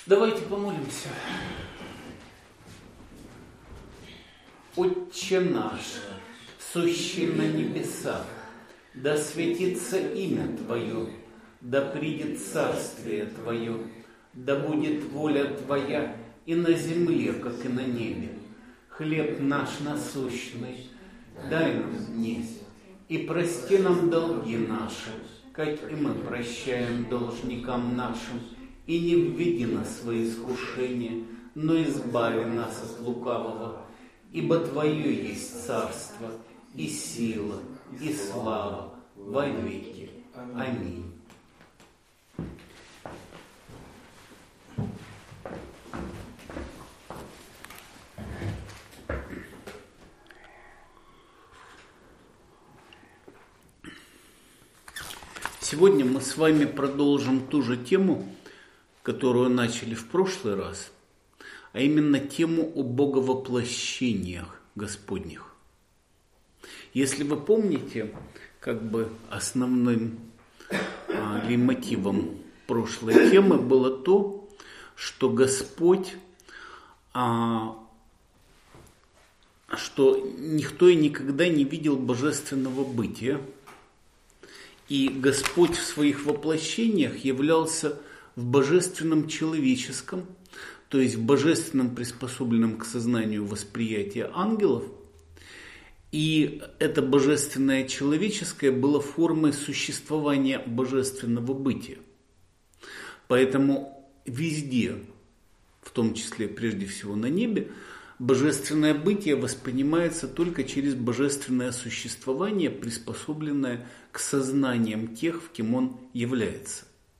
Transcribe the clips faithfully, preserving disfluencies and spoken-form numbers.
Давайте помолимся. Отче наш, сущий на небесах, да светится имя Твое, да придет царствие Твое, да будет воля Твоя и на земле, как и на небе. Хлеб наш насущный дай нам днесь, и прости нам долги наши, как и мы прощаем должникам нашим, и не введи нас в свои искушения, но избави нас от лукавого. Ибо Твое есть царство, и сила, и слава во веки. Аминь. Сегодня мы с вами продолжим ту же тему, которую начали в прошлый раз, а именно тему о боговоплощениях Господних. Если вы помните, как бы основным а, лейтмотивом прошлой темы было то, что Господь, а, что никто и никогда не видел божественного бытия, и Господь в своих воплощениях являлся в божественном человеческом, то есть в божественном, приспособленном к сознанию восприятия ангелов. И это божественное человеческое было формой существования божественного бытия. Поэтому везде, в том числе прежде всего на небе, божественное бытие воспринимается только через божественное существование, приспособленное к сознаниям тех, в кем он является.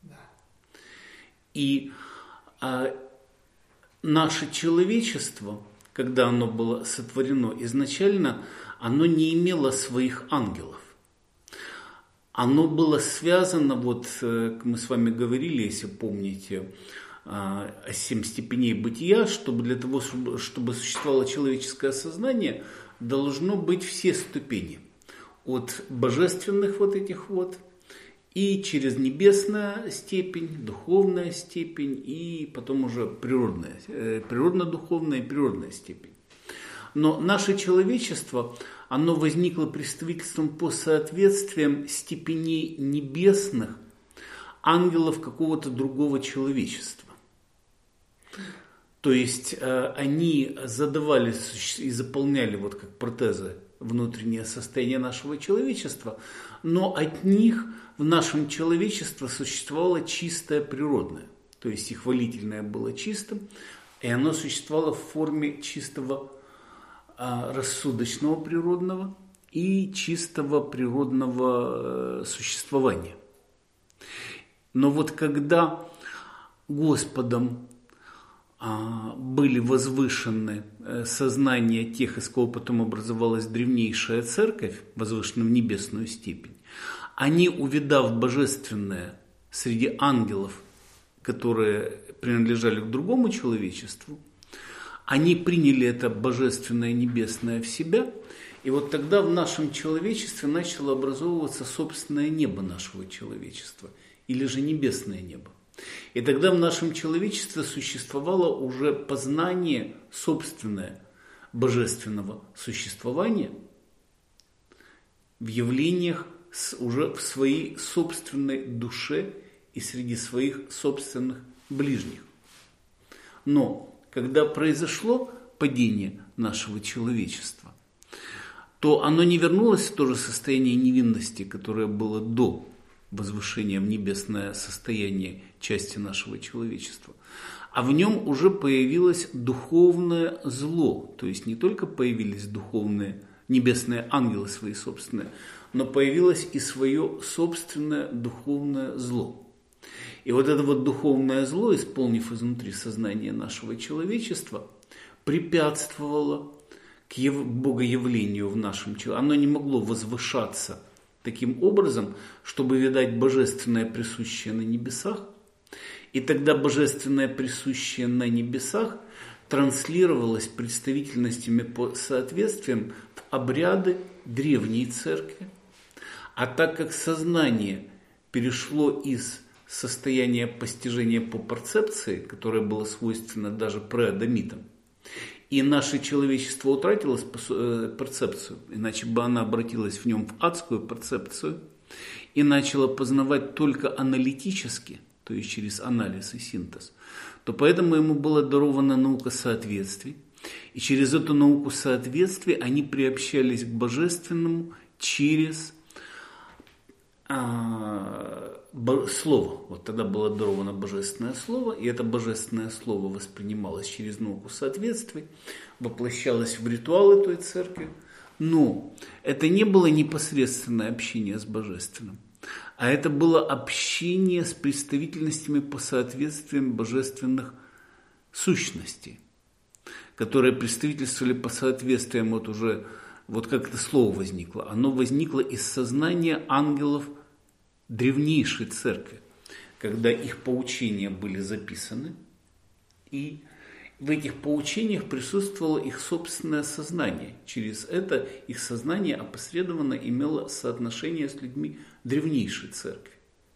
И а, наше человечество, когда оно было сотворено изначально, оно не имело своих ангелов. Оно было связано, вот мы с вами говорили, если помните, о семь степеней бытия, чтобы для того, чтобы, чтобы существовало человеческое сознание, должно быть все ступени. От божественных вот этих вот, и через небесная степень, духовная степень, и потом уже природная, природно-духовная и природная степень. Но наше человечество, оно возникло представительством по соответствиям степеней небесных ангелов какого-то другого человечества. То есть э, они задавали и заполняли вот как протезы внутреннее состояние нашего человечества, но от них в нашем человечестве существовало чистое природное. То есть их хвалительное было чистым, и оно существовало в форме чистого э, рассудочного природного и чистого природного э, существования. Но вот когда Господом были возвышены сознания тех, из кого потом образовалась древнейшая церковь, возвышены в небесную степень, они, увидав божественное среди ангелов, которые принадлежали к другому человечеству, они приняли это божественное небесное в себя, и вот тогда в нашем человечестве начало образовываться собственное небо нашего человечества, или же небесное небо. И тогда в нашем человечестве существовало уже познание собственное божественного существования в явлениях уже в своей собственной душе и среди своих собственных ближних. Но когда произошло падение нашего человечества, то оно не вернулось в то же состояние невинности, которое было до возвышения в небесное состояние части нашего человечества, а в нем уже появилось духовное зло, то есть не только появились духовные небесные ангелы свои собственные, но появилось и свое собственное духовное зло. И вот это вот духовное зло, исполнив изнутри сознание нашего человечества, препятствовало к богоявлению в нашем человеке. Оно не могло возвышаться таким образом, чтобы видать божественное присущее на небесах, и тогда божественное присущее на небесах транслировалось представительностями по соответствиям в обряды древней церкви. А так как сознание перешло из состояние постижения по перцепции, которое было свойственно даже преадамитам. И наше человечество утратило перцепцию, иначе бы она обратилась в нем в адскую перцепцию и начала познавать только аналитически, то есть через анализ и синтез, то поэтому ему была дарована наука соответствий. И через эту науку соответствий они приобщались к божественному через а, бо, слово. Вот тогда было даровано божественное слово, и это божественное слово воспринималось через науку соответствий, воплощалось в ритуалы той церкви. Но это не было непосредственное общение с божественным, а это было общение с представительностями по соответствиям божественных сущностей, которые представительствовали по соответствиям, вот уже, вот как это слово возникло. Оно возникло из сознания ангелов древнейшей церкви, когда их поучения были записаны, и в этих поучениях присутствовало их собственное сознание. Через это их сознание опосредованно имело соотношение с людьми древнейшей церкви.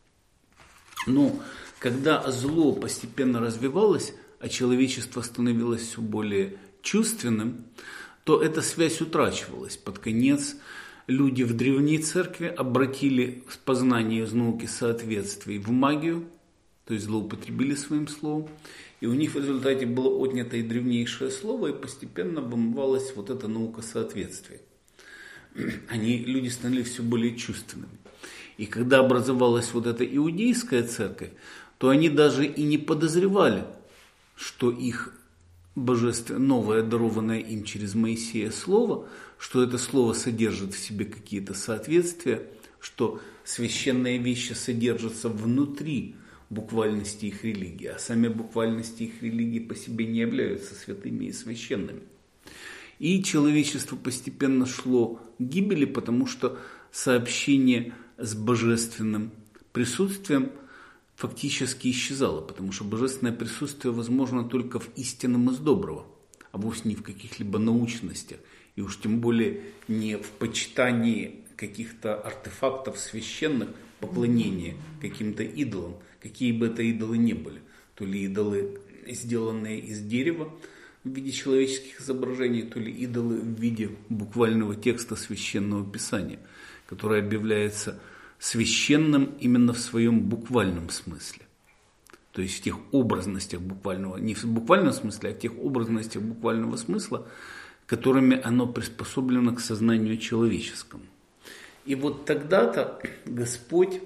Но когда зло постепенно развивалось, а человечество становилось все более чувственным, то эта связь утрачивалась. Под конец люди в древней церкви обратили познание из науки соответствий в магию, то есть злоупотребили своим словом, и у них в результате было отнято и древнейшее слово, и постепенно вымывалась вот эта наука соответствий. Они, люди становились все более чувственными. И когда образовалась вот эта иудейская церковь, то они даже и не подозревали, что их божественное, новое, дарованное им через Моисея слово, что это слово содержит в себе какие-то соответствия, что священные вещи содержатся внутри буквальности их религии, а сами буквальности их религии по себе не являются святыми и священными. И человечество постепенно шло к гибели, потому что сообщение с божественным присутствием фактически исчезало, потому что божественное присутствие возможно только в истинном из доброго, а вовсе не в каких-либо научностях, и уж тем более не в почитании каких-то артефактов священных, поклонения каким-то идолам, какие бы это идолы ни были. То ли идолы, сделанные из дерева в виде человеческих изображений, то ли идолы в виде буквального текста священного писания, которое объявляется священным именно в своем буквальном смысле. То есть в тех образностях буквального, не в буквальном смысле, а в тех образностях буквального смысла, которыми оно приспособлено к сознанию человеческому. И вот тогда-то Господь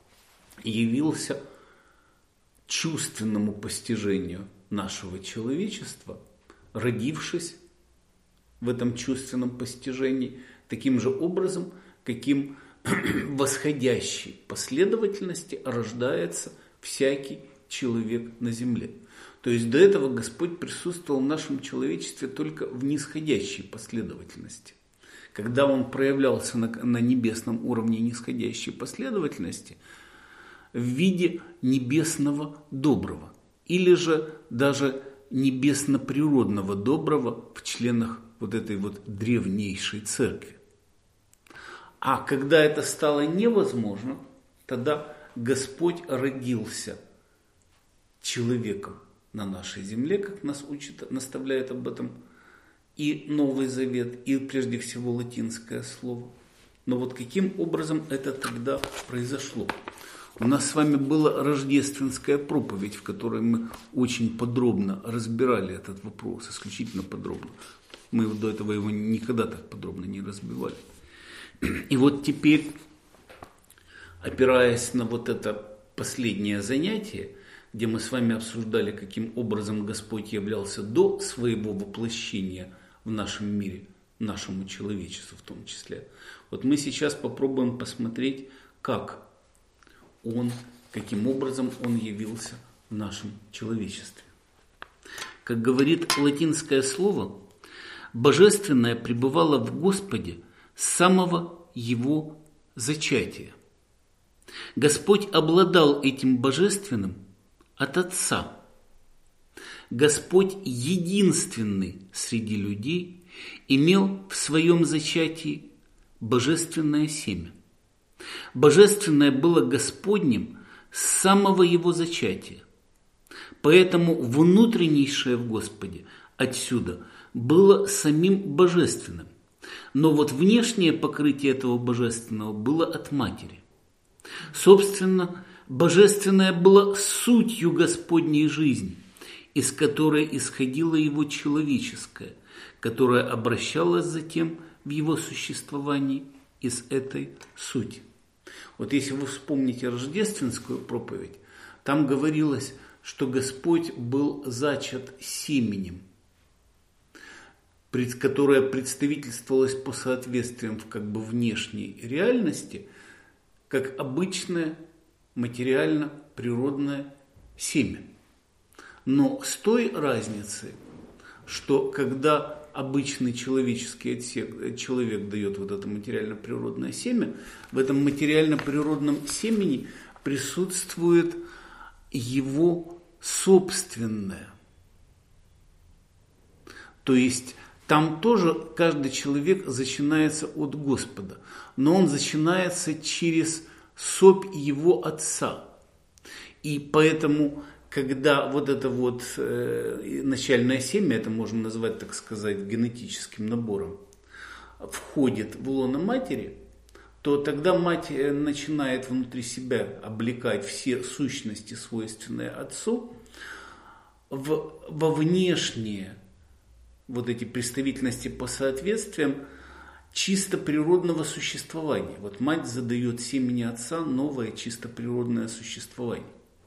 явился чувственному постижению нашего человечества, родившись в этом чувственном постижении таким же образом, каким в восходящей последовательности рождается всякий человек на земле. То есть до этого Господь присутствовал в нашем человечестве только в нисходящей последовательности. Когда Он проявлялся на, на небесном уровне нисходящей последовательности в виде небесного доброго, или же даже небесно-природного доброго в членах вот этой вот древнейшей церкви. А когда это стало невозможно, тогда Господь родился человеком на нашей земле, как нас учит, наставляет об этом и Новый Завет, и прежде всего латинское слово. Но вот каким образом это тогда произошло? У нас с вами была рождественская проповедь, в которой мы очень подробно разбирали этот вопрос, исключительно подробно. Мы до этого его никогда так подробно не разбивали. И вот теперь, опираясь на вот это последнее занятие, где мы с вами обсуждали, каким образом Господь являлся до своего воплощения в нашем мире, нашему человечеству в том числе. Вот мы сейчас попробуем посмотреть, как Он, каким образом Он явился в нашем человечестве. Как говорит латинское слово, божественное пребывало в Господе с самого Его зачатия. Господь обладал этим божественным от Отца. Господь единственный среди людей имел в своем зачатии божественное семя. Божественное было Господним с самого его зачатия. Поэтому внутреннейшее в Господе отсюда было самим божественным. Но вот внешнее покрытие этого божественного было от матери. Собственно, божественное было сутью Господней жизни, из которой исходило его человеческое, которое обращалось затем в его существовании из этой сути. Вот если вы вспомните рождественскую проповедь, там говорилось, что Господь был зачат семенем, которое представительствовалось по соответствиям в как бы внешней реальности, как обычное материально-природное семя. Но с той разницей, что когда обычный человеческий отсек, человек дает вот это материально-природное семя, в этом материально-природном семени присутствует его собственное. То есть там тоже каждый человек начинается от Господа, но он начинается через собь его отца. И поэтому, когда вот это вот э, начальное семя, это можно назвать, так сказать, генетическим набором, входит в лоно матери, то тогда мать начинает внутри себя облекать все сущности, свойственные отцу, в, во внешние вот эти представительности по соответствиям чисто природного существования. Вот мать задает семени отца новое чисто природное существование.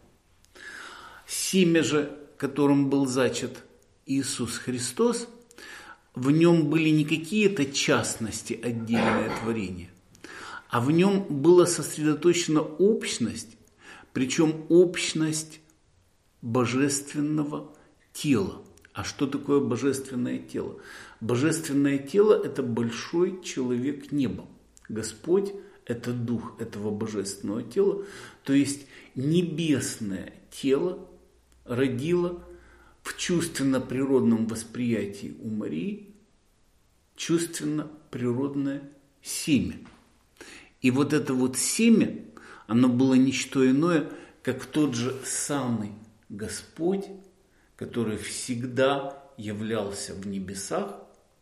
Семя же, которым был зачат Иисус Христос, в нем были не какие-то частности, отдельное творение, а в нем была сосредоточена общность, причем общность божественного тела. А что такое божественное тело? Божественное тело – это большой человек неба. Господь – это дух этого божественного тела, то есть небесное тело родило в чувственно-природном восприятии у Марии чувственно-природное семя. И вот это вот семя, оно было не что иное, как тот же самый Господь, который всегда являлся в небесах,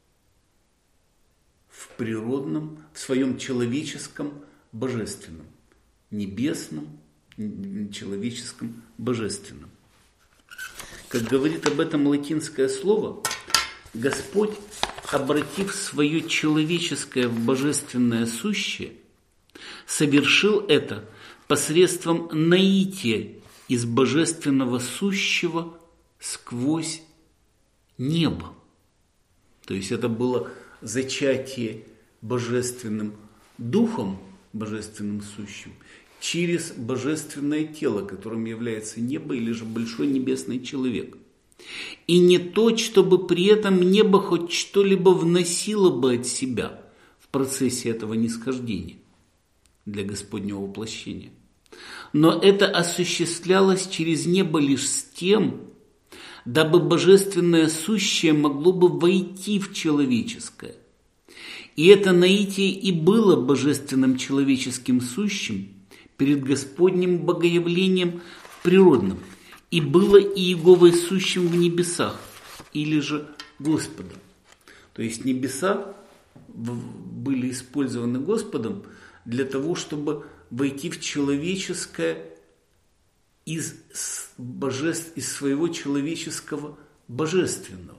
в природном, в своем человеческом, божественном, небесном, человеческом, божественном. Как говорит об этом латинское слово, Господь, обратив свое человеческое в божественное сущее, совершил это посредством наития из божественного сущего сквозь небо. То есть это было зачатие божественным духом, божественным сущим, через божественное тело, которым является небо или же большой небесный человек. И не то, чтобы при этом небо хоть что-либо вносило бы от себя в процессе этого нисхождения для Господнего воплощения. Но это осуществлялось через небо лишь с тем, дабы божественное сущее могло бы войти в человеческое. И это наитие и было божественным человеческим сущим перед Господним богоявлением в природном, и было и Иеговой сущим в небесах, или же Господом. То есть небеса были использованы Господом для того, чтобы войти в человеческое из, божеств, из своего человеческого божественного.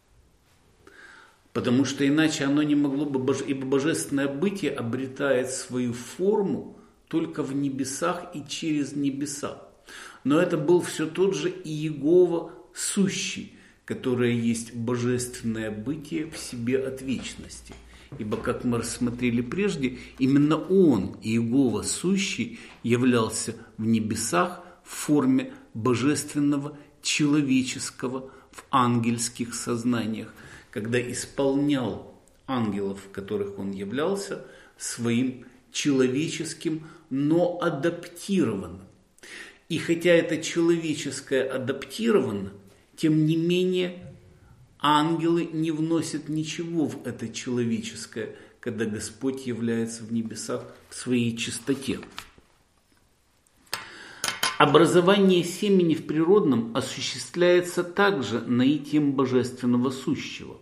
Потому что иначе оно не могло бы, ибо божественное бытие обретает свою форму только в небесах и через небеса. Но это был все тот же Иегова сущий, которое есть божественное бытие в себе от вечности. Ибо, как мы рассмотрели прежде, именно он, Иегова сущий, являлся в небесах в форме божественного человеческого в ангельских сознаниях, когда исполнял ангелов, в которых он являлся, своим человеческим, но адаптированным. И хотя это человеческое адаптировано, тем не менее ангелы не вносят ничего в это человеческое, когда Господь является в небесах в своей чистоте. Образование семени в природном осуществляется также наитием божественного сущего,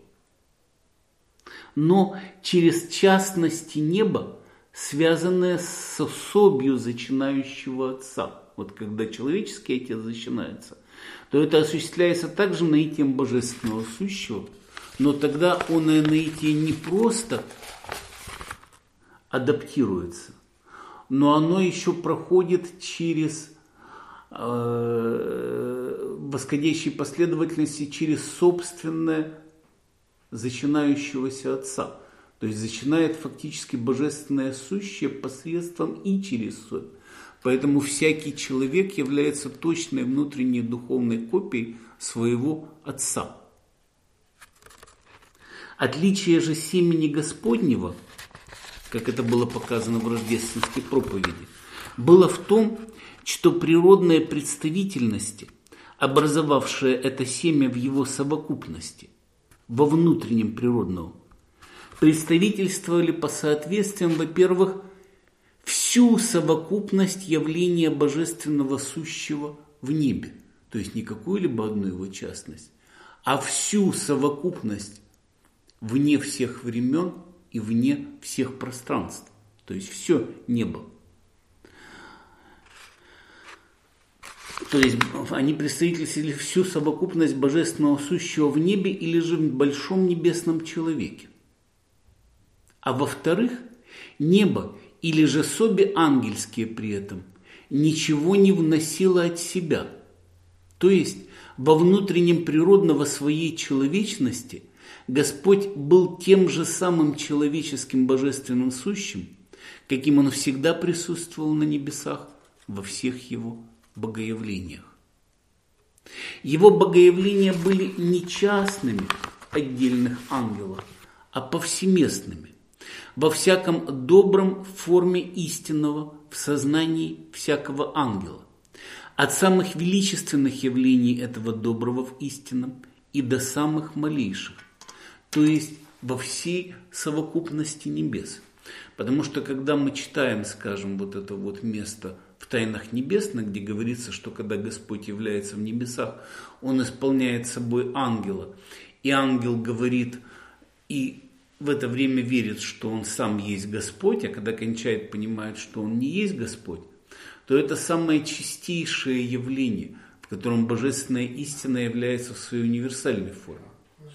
но через частности неба, связанные с особью зачинающего Отца. Вот когда человеческий отец зачинается, то это осуществляется также наитием божественного сущего, но тогда оное наитие не просто адаптируется, но оно еще проходит через э, восходящей последовательности, через собственное зачинающегося Отца. То есть зачинает фактически божественное сущее посредством и через совь. Поэтому всякий человек является точной внутренней духовной копией своего Отца. Отличие же семени Господнего, как это было показано в рождественской проповеди, было в том, что природные представительности, образовавшие это семя в его совокупности, во внутреннем природном, представительствовали по соответствиям, во-первых, всю совокупность явления божественного сущего в небе, то есть не какую-либо одну его частность, а всю совокупность вне всех времен и вне всех пространств, то есть все небо. То есть они представительствовали всю совокупность божественного сущего в небе или же в большом небесном человеке. А во-вторых, небо или же соби ангельские при этом ничего не вносило от себя. То есть во внутреннем природного своей человечности Господь был тем же самым человеческим божественным сущим, каким Он всегда присутствовал на небесах во всех Его богоявлениях. Его богоявления были не частными отдельных ангелов, а повсеместными, во всяком добром форме истинного в сознании всякого ангела, от самых величественных явлений этого доброго в истинном и до самых малейших, то есть во всей совокупности небес. Потому что когда мы читаем, скажем, вот это вот место в Тайнах Небесных, где говорится, что когда Господь является в небесах, Он исполняет собой ангела, и ангел говорит, и в это время верит, что он сам есть Господь, а когда кончает, понимает, что он не есть Господь, то это самое чистейшее явление, в котором божественная истина является в своей универсальной форме.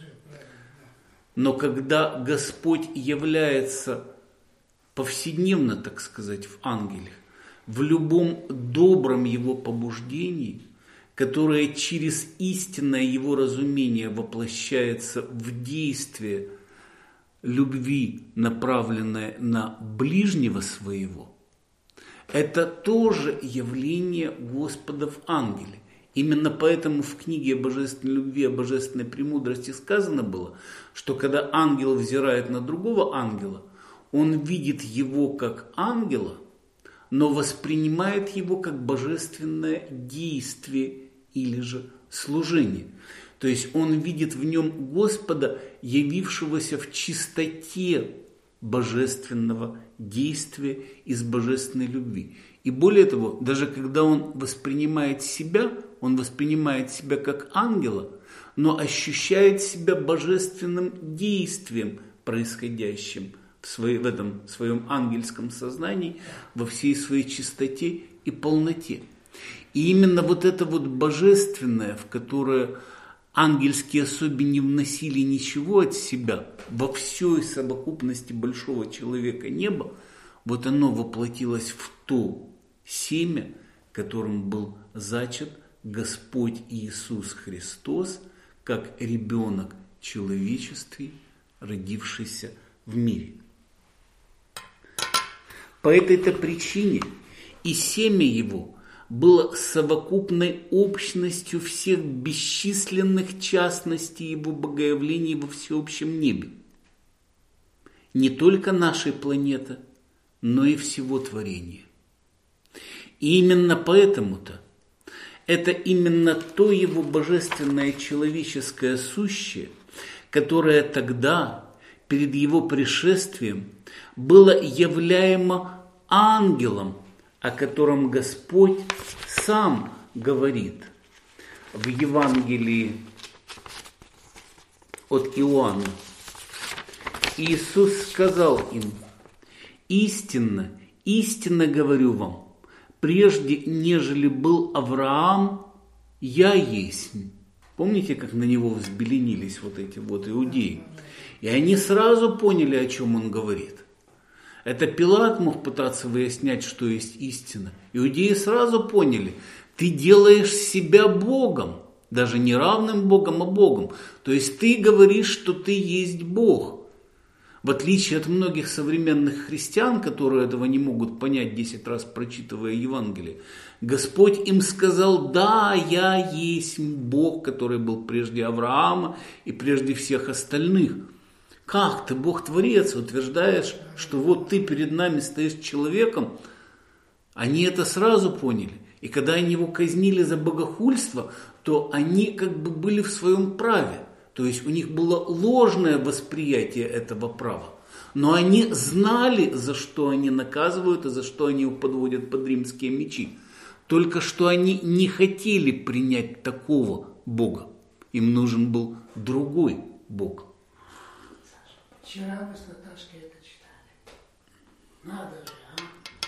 Но когда Господь является повседневно, так сказать, в ангелах, в любом добром его побуждении, которое через истинное его разумение воплощается в действие любви, направленное на ближнего своего, это тоже явление Господа в ангеле. Именно поэтому в книге о божественной любви, о божественной премудрости сказано было, что когда ангел взирает на другого ангела, он видит его как ангела, но воспринимает его как божественное действие или же служение. То есть он видит в нем Господа, явившегося в чистоте божественного действия из божественной любви. И более того, даже когда он воспринимает себя, он воспринимает себя как ангела, но ощущает себя божественным действием, происходящим в, своей, в этом своем ангельском сознании, во всей своей чистоте и полноте. И именно вот это вот божественное, в которое ангельские особи не вносили ничего от себя, во всей совокупности большого человека неба, вот оно воплотилось в то семя, которым был зачат Господь Иисус Христос, как ребенок человечества, родившийся в мире. По этой-то причине и семя его было совокупной общностью всех бесчисленных частностей его богоявлений во всеобщем небе. Не только нашей планеты, но и всего творения. И именно поэтому-то это именно то его божественное человеческое сущее, которое тогда, перед его пришествием, было являемо ангелом, о котором Господь сам говорит в Евангелии от Иоанна. Иисус сказал им: «Истинно, истинно говорю вам, прежде нежели был Авраам, я есть». Помните, как на него взбеленились вот эти вот иудеи? И они сразу поняли, о чем он говорит. Это Пилат мог пытаться выяснять, что есть истина. Иудеи сразу поняли: ты делаешь себя Богом, даже не равным Богом, а Богом. То есть ты говоришь, что ты есть Бог. В отличие от многих современных христиан, которые этого не могут понять, десять раз прочитывая Евангелие, Господь им сказал: да, я есть Бог, который был прежде Авраама и прежде всех остальных. Как ты, Бог-творец, утверждаешь, что вот ты перед нами стоишь человеком? Они это сразу поняли. И когда они его казнили за богохульство, то они как бы были в своем праве. То есть у них было ложное восприятие этого права. Но они знали, за что они наказывают и за что они подводят под римские мечи. Только что они не хотели принять такого Бога. Им нужен был другой Бог. Вчера мы с Наташкой это читали. Надо же, а?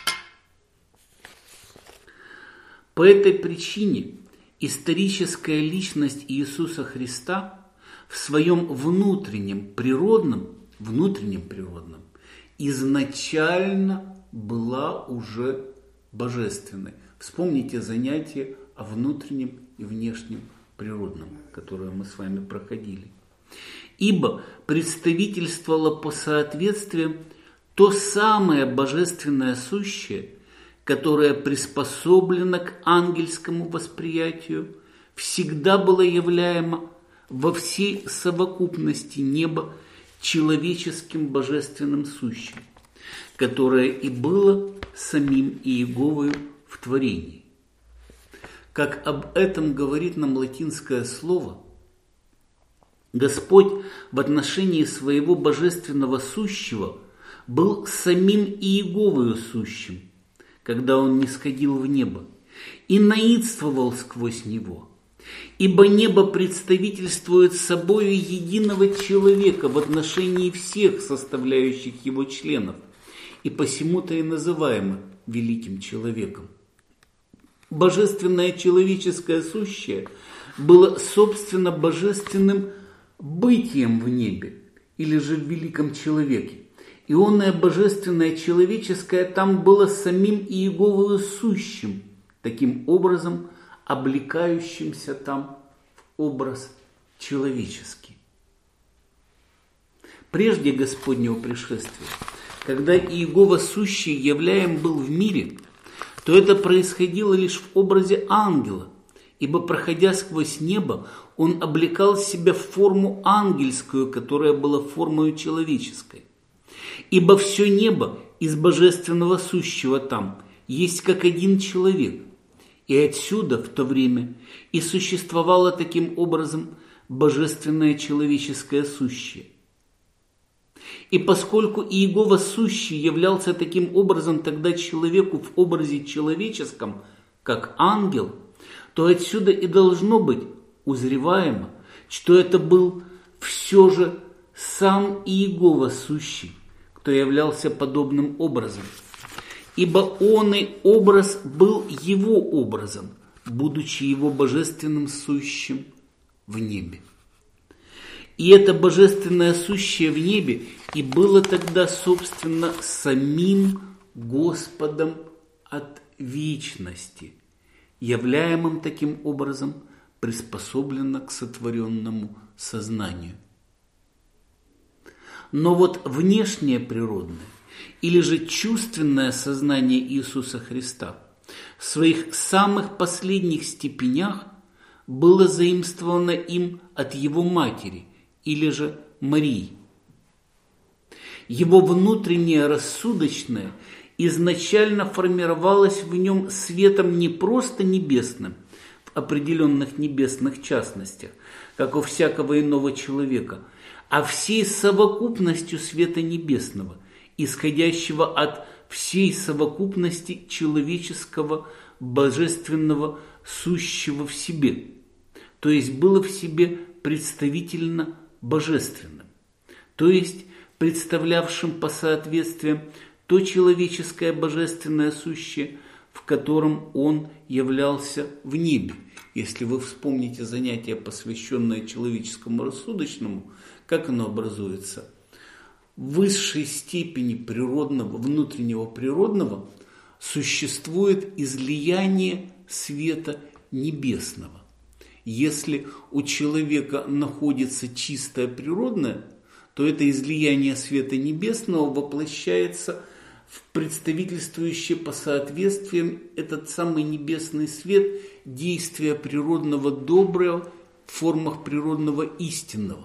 По этой причине историческая личность Иисуса Христа в своем внутреннем природном, внутреннем природном изначально была уже божественной. Вспомните занятие о внутреннем и внешнем природном, которое мы с вами проходили. Ибо представительствовало по соответствиям то самое божественное сущее, которое приспособлено к ангельскому восприятию, всегда было являемо во всей совокупности неба человеческим божественным сущим, которое и было самим Иеговою в творении. Как об этом говорит нам латинское слово, Господь в отношении своего божественного сущего был самим Иеговою сущим, когда он нисходил в небо, и наидствовал сквозь него. Ибо небо представительствует собою единого человека в отношении всех составляющих его членов, и посему-то и называемо великим человеком. Божественное человеческое сущее было собственно божественным бытием в небе, или же в великом человеке. Ионное божественное человеческое там было самим Иеговою сущим, таким образом облекающимся там в образ человеческий. Прежде Господнего пришествия, когда Иегова сущий являем был в мире, то это происходило лишь в образе ангела, ибо, проходя сквозь небо, он облекал себя в форму ангельскую, которая была формою человеческой. Ибо все небо из божественного сущего там есть как один человек, и отсюда в то время и существовало таким образом божественное человеческое сущее. И поскольку Иегова сущий являлся таким образом тогда человеку в образе человеческом, как ангел, то отсюда и должно быть узреваемо, что это был все же сам Иегова сущий, кто являлся подобным образом. Ибо он и образ был его образом, будучи его божественным сущим в небе. И это божественное сущее в небе и было тогда, собственно, самим Господом от вечности, являемым таким образом приспособлено к сотворенному сознанию. Но вот внешнее природное или же чувственное сознание Иисуса Христа в своих самых последних степенях было заимствовано им от его матери или же Марии. Его внутреннее рассудочное изначально формировалось в нем светом не просто небесным, в определенных небесных частностях, как у всякого иного человека, а всей совокупностью света небесного, исходящего от всей совокупности человеческого божественного сущего в себе, то есть было в себе представительно божественным, то есть представлявшим по соответствиям то человеческое божественное сущее, в котором он являлся в небе. Если вы вспомните занятие, посвященное человеческому рассудочному, как оно образуется? В высшей степени природного, внутреннего природного существует излияние света небесного. Если у человека находится чистое природное, то это излияние света небесного воплощается в представительствующий по соответствиям этот самый небесный свет действия природного доброго в формах природного истинного.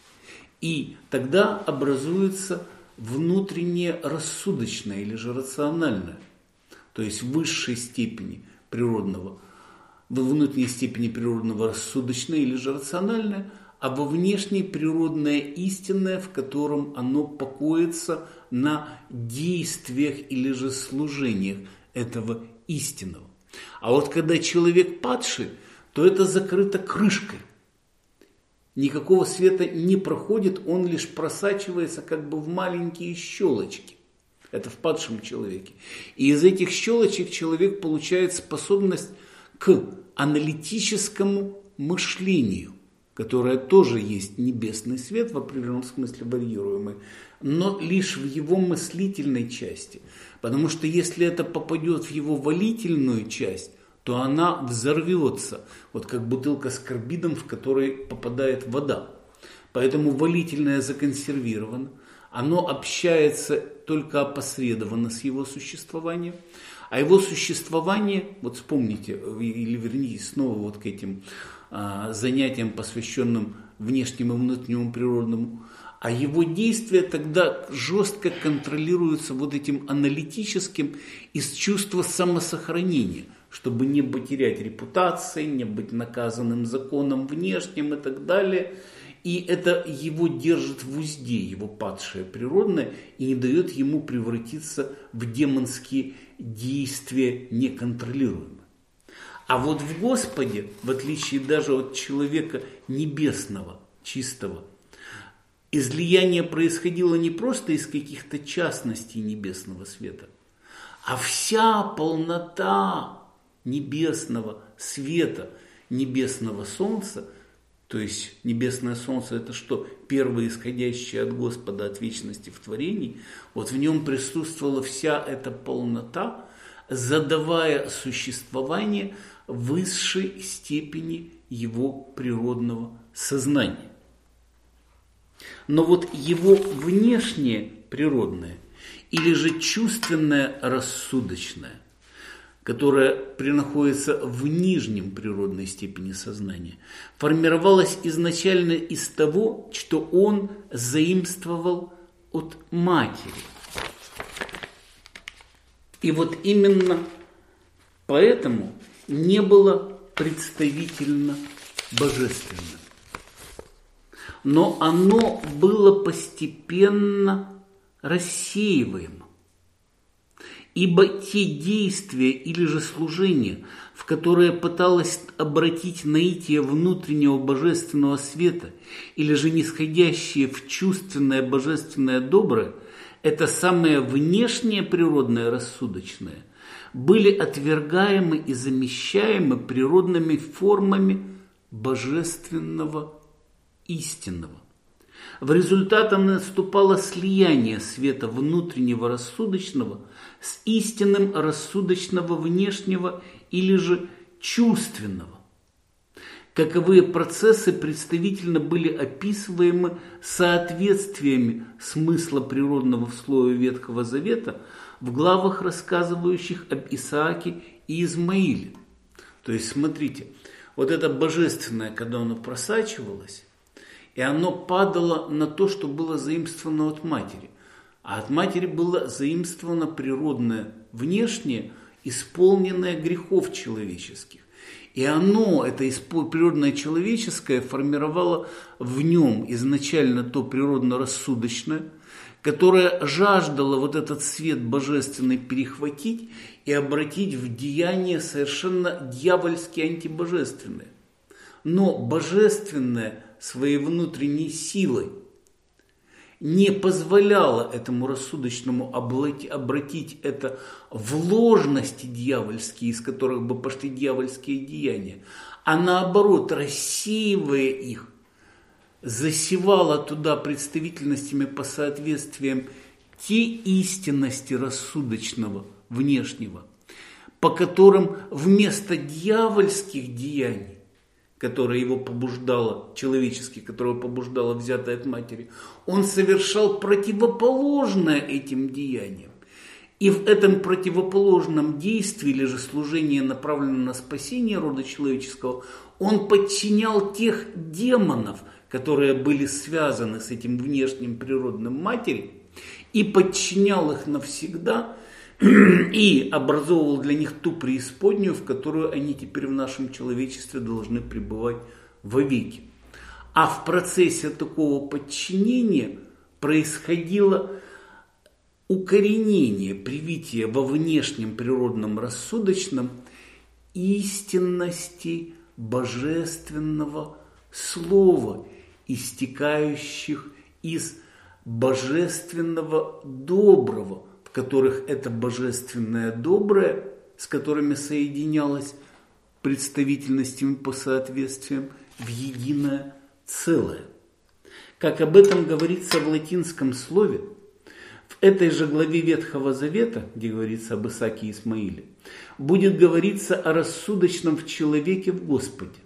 И тогда образуется внутреннее рассудочное или же рациональное, то есть в высшей степени природного, во внутренней степени природного рассудочное или же рациональное, а во внешней природное истинное, в котором оно покоится на действиях или же служениях этого истинного. А вот когда человек падший, то это закрыто крышкой. Никакого света не проходит, он лишь просачивается как бы в маленькие щелочки. Это в падшем человеке. И из этих щелочек человек получает способность к аналитическому мышлению, которое тоже есть небесный свет, в определенном смысле варьируемый, но лишь в его мыслительной части. Потому что если это попадет в его волительную часть, то она взорвется, вот как бутылка с карбидом, в которой попадает вода. Поэтому волительное законсервировано, оно общается только опосредованно с его существованием, а его существование, вот вспомните, или вернитесь снова вот к этим а, занятиям, посвященным внешнему и внутреннему природному, а его действия тогда жестко контролируются вот этим аналитическим из чувства самосохранения, чтобы не потерять репутации, не быть наказанным законом внешним и так далее. И это его держит в узде, его падшее природное, и не дает ему превратиться в демонские действия неконтролируемые. А вот в Господе, в отличие даже от человека небесного, чистого, излияние происходило не просто из каких-то частностей небесного света, а вся полнота небесного света, небесного солнца. То есть небесное солнце – это что? Первое исходящее от Господа, от вечности в творении. Вот в нем присутствовала вся эта полнота, задавая существование высшей степени его природного сознания. Но вот его внешнее природное или же чувственное рассудочное, которая находится в нижнем природной степени сознания, формировалась изначально из того, что он заимствовал от матери. И вот именно поэтому не было представительно божественным. Но оно было постепенно рассеиваемо. Ибо те действия или же служения, в которые пыталась обратить наитие внутреннего божественного света, или же нисходящие в чувственное божественное доброе, это самое внешнее природное рассудочное, были отвергаемы и замещаемы природными формами божественного истинного. В результате наступало слияние света внутреннего рассудочного с истинным рассудочного внешнего или же чувственного. Каковые процессы представительно были описываемы соответствиями смысла природного в слое Ветхого Завета в главах, рассказывающих об Исааке и Измаиле. То есть, смотрите, вот это божественное, когда оно просачивалось, и оно падало на то, что было заимствовано от матери. А от матери было заимствовано природное внешнее, исполненное грехов человеческих. И оно, это природное человеческое, формировало в нем изначально то природно-рассудочное, которая жаждала вот этот свет божественный перехватить и обратить в деяние совершенно дьявольски антибожественное. Но божественное своей внутренней силой не позволяло этому рассудочному обратить это в ложности дьявольские, из которых бы пошли дьявольские деяния, а наоборот, рассеивая их, засевала туда представительностями по соответствиям те истинности рассудочного, внешнего, по которым вместо дьявольских деяний, которое его побуждало, человеческие, которое его побуждало, взятое от матери, он совершал противоположное этим деяниям. И в этом противоположном действии, или же служении, направленном на спасение рода человеческого, он подчинял тех демонов, которые были связаны с этим внешним природным матери, и подчинял их навсегда, и образовывал для них ту преисподнюю, в которую они теперь в нашем человечестве должны пребывать вовеки. А в процессе такого подчинения происходило укоренение, привитие во внешнем природном рассудочном истинности божественного слова, истекающих из божественного доброго, в которых это божественное доброе, с которыми соединялось представительностями по соответствиям, в единое целое. Как об этом говорится в латинском слове, в этой же главе Ветхого Завета, где говорится об Исааке и Исмаиле, будет говориться о рассудочном в человеке в Господе.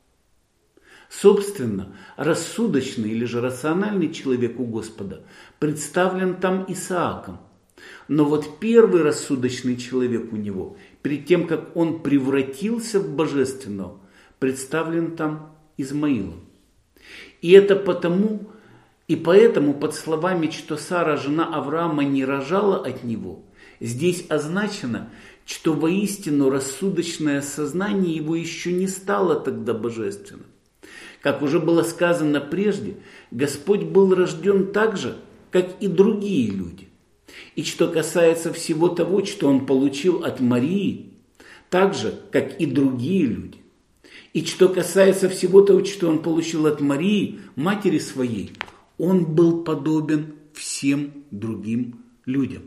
Собственно, рассудочный или же рациональный человек у Господа представлен там Исааком. Но вот первый рассудочный человек у него, перед тем, как он превратился в божественного, представлен там Измаилом. И это потому, и поэтому под словами, что Сара, жена Авраама, не рожала от него, здесь означено, что воистину рассудочное сознание его еще не стало тогда божественным. Как уже было сказано прежде, Господь был рожден так же, как и другие люди. И что касается всего того, что он получил от Марии, так же, как и другие люди. И что касается всего того, что он получил от Марии, матери своей, он был подобен всем другим людям.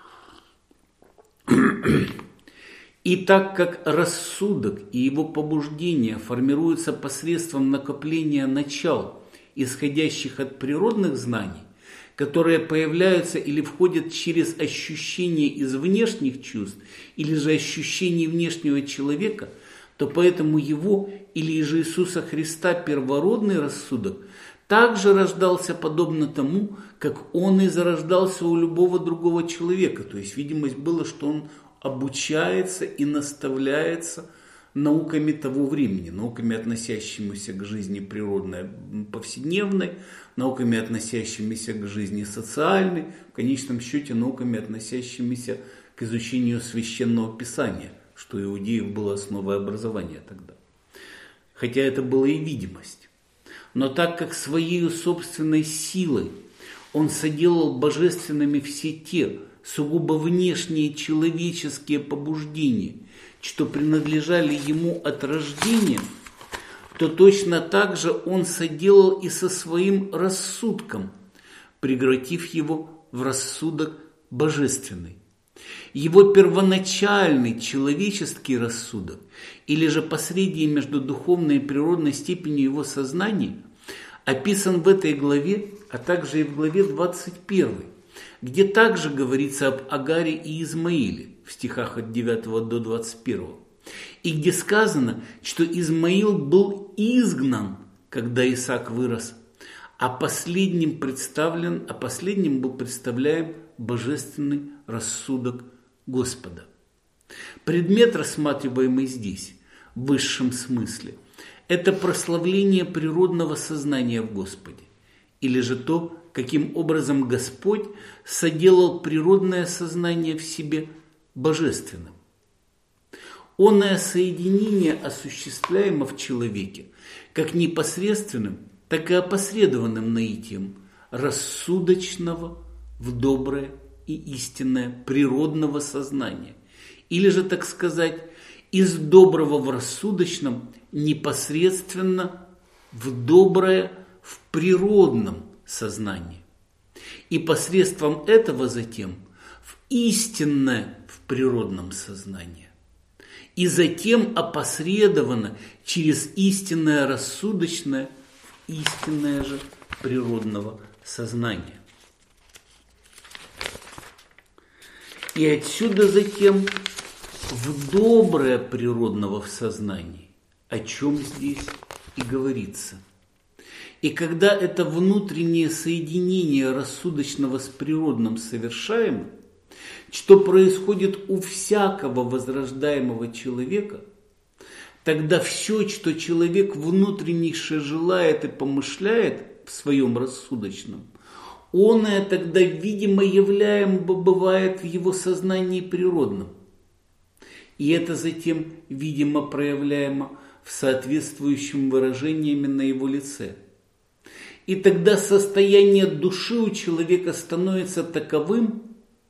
И так как рассудок и его побуждения формируются посредством накопления начал, исходящих от природных знаний, которые появляются или входят через ощущения из внешних чувств, или же ощущений внешнего человека, то поэтому его, или же Иисуса Христа, первородный рассудок, также рождался подобно тому, как он и зарождался у любого другого человека. То есть видимость была, что он обучается и наставляется науками того времени, науками, относящимися к жизни природной, повседневной, науками, относящимися к жизни социальной, в конечном счете науками, относящимися к изучению священного писания, что у иудеев было основой образования тогда. Хотя это была и видимость. Но так как своей собственной силой он соделал божественными все те сугубо внешние человеческие побуждения, что принадлежали ему от рождения, то точно так же он соделал и со своим рассудком, превратив его в рассудок божественный. Его первоначальный человеческий рассудок, или же посредие между духовной и природной степенью его сознания, описан в этой главе, а также и в главе двадцать первой, где также говорится об Агаре и Измаиле в стихах от девятого до двадцать первого, и где сказано, что Измаил был изгнан, когда Исаак вырос, а последним, представлен, а последним был представляем божественный рассудок Господа. Предмет, рассматриваемый здесь, в высшем смысле, это прославление природного сознания в Господе, или же то, каким образом Господь соделал природное сознание в себе божественным. Оное соединение осуществляемо в человеке как непосредственным, так и опосредованным наитием рассудочного в доброе и истинное природного сознания. Или же, так сказать, из доброго в рассудочном непосредственно в доброе в природном сознании. И посредством этого затем в истинное в природном сознании. И затем опосредованно через истинное рассудочное в истинное же природного сознания. И отсюда затем в доброе природного в сознании, о чем здесь и говорится. И когда это внутреннее соединение рассудочного с природным совершаемо, что происходит у всякого возрождаемого человека, тогда все, что человек внутреннейше желает и помышляет в своем рассудочном, оное тогда видимо являемо бывает в его сознании природном. И это затем видимо проявляемо в соответствующем выражениями на его лице. И тогда состояние души у человека становится таковым,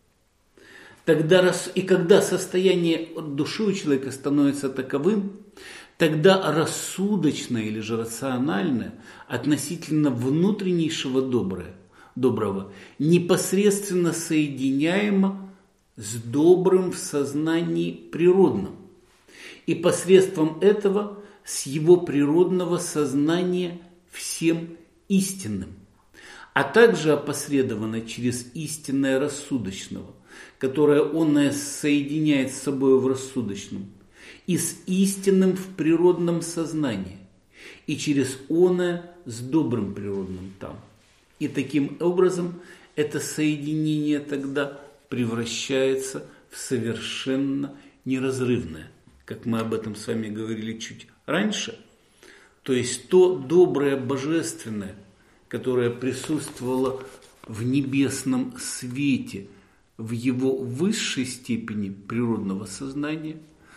тогда, и когда состояние души у человека становится таковым, тогда рассудочное или же рациональное относительно внутреннейшего доброе, доброго непосредственно соединяемо с добрым в сознании природным. И посредством этого с его природного сознания всем истинным, а также опосредованно через истинное рассудочного, которое он соединяет с собой в рассудочном, и с истинным в природном сознании, и через оное с добрым природным там. И таким образом это соединение тогда превращается в совершенно неразрывное, как мы об этом с вами говорили чуть раньше. То есть то доброе божественное, которое присутствовало в небесном свете, в его высшей степени природного сознания,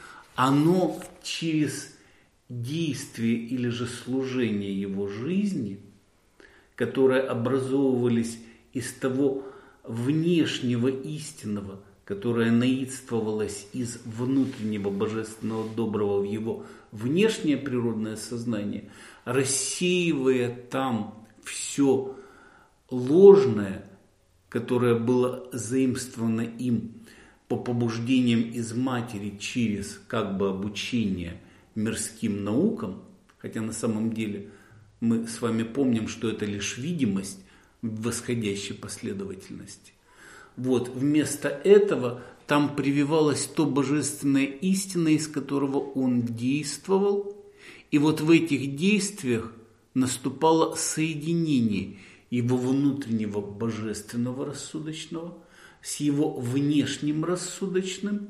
оно через действие или же служение его жизни, которые образовывались из того внешнего истинного, которое наидствовалось из внутреннего божественного доброго в его внешнее природное сознание, рассеивая там все ложное, которое было заимствовано им по побуждениям из матери через как бы обучение мирским наукам, хотя на самом деле мы с вами помним, что это лишь видимость в восходящей последовательности. Вот, вместо этого там прививалось то божественное истина, из которого он действовал, и вот в этих действиях наступало соединение его внутреннего божественного рассудочного с его внешним рассудочным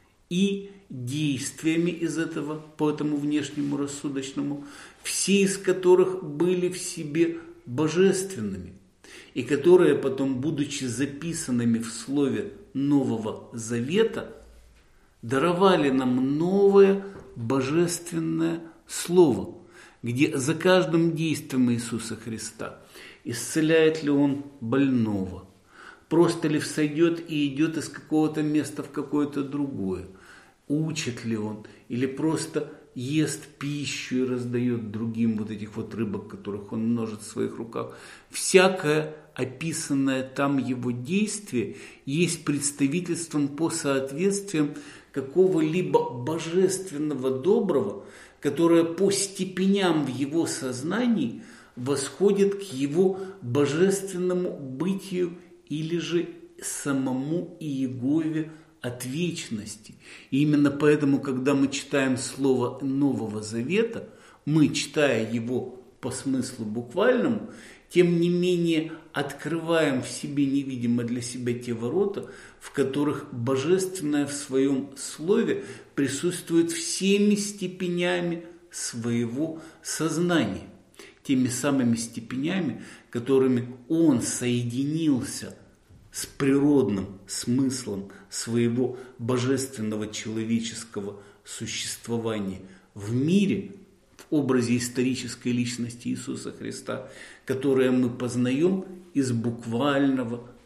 и действиями из этого по этому внешнему рассудочному, все из которых были в себе божественными, и которые потом, будучи записанными в слове Нового Завета, даровали нам новое божественное слово, где за каждым действием Иисуса Христа исцеляет ли Он больного, просто ли всойдет и идет из какого-то места в какое-то другое, учит ли Он или просто ест пищу и раздает другим вот этих вот рыбок, которых он множит в своих руках. Всякое описанное там его действие есть представительством по соответствиям какого-либо божественного доброго, которое по степеням в его сознании восходит к его божественному бытию или же самому Иегове от вечности. И именно поэтому, когда мы читаем слово Нового Завета, мы, читая его по смыслу буквальному, тем не менее открываем в себе невидимо для себя те ворота, в которых божественное в своем слове присутствует всеми степенями своего сознания, теми самыми степенями, которыми он соединился с природным смыслом своего божественного человеческого существования в мире, в образе исторической личности Иисуса Христа, которое мы познаем из буквального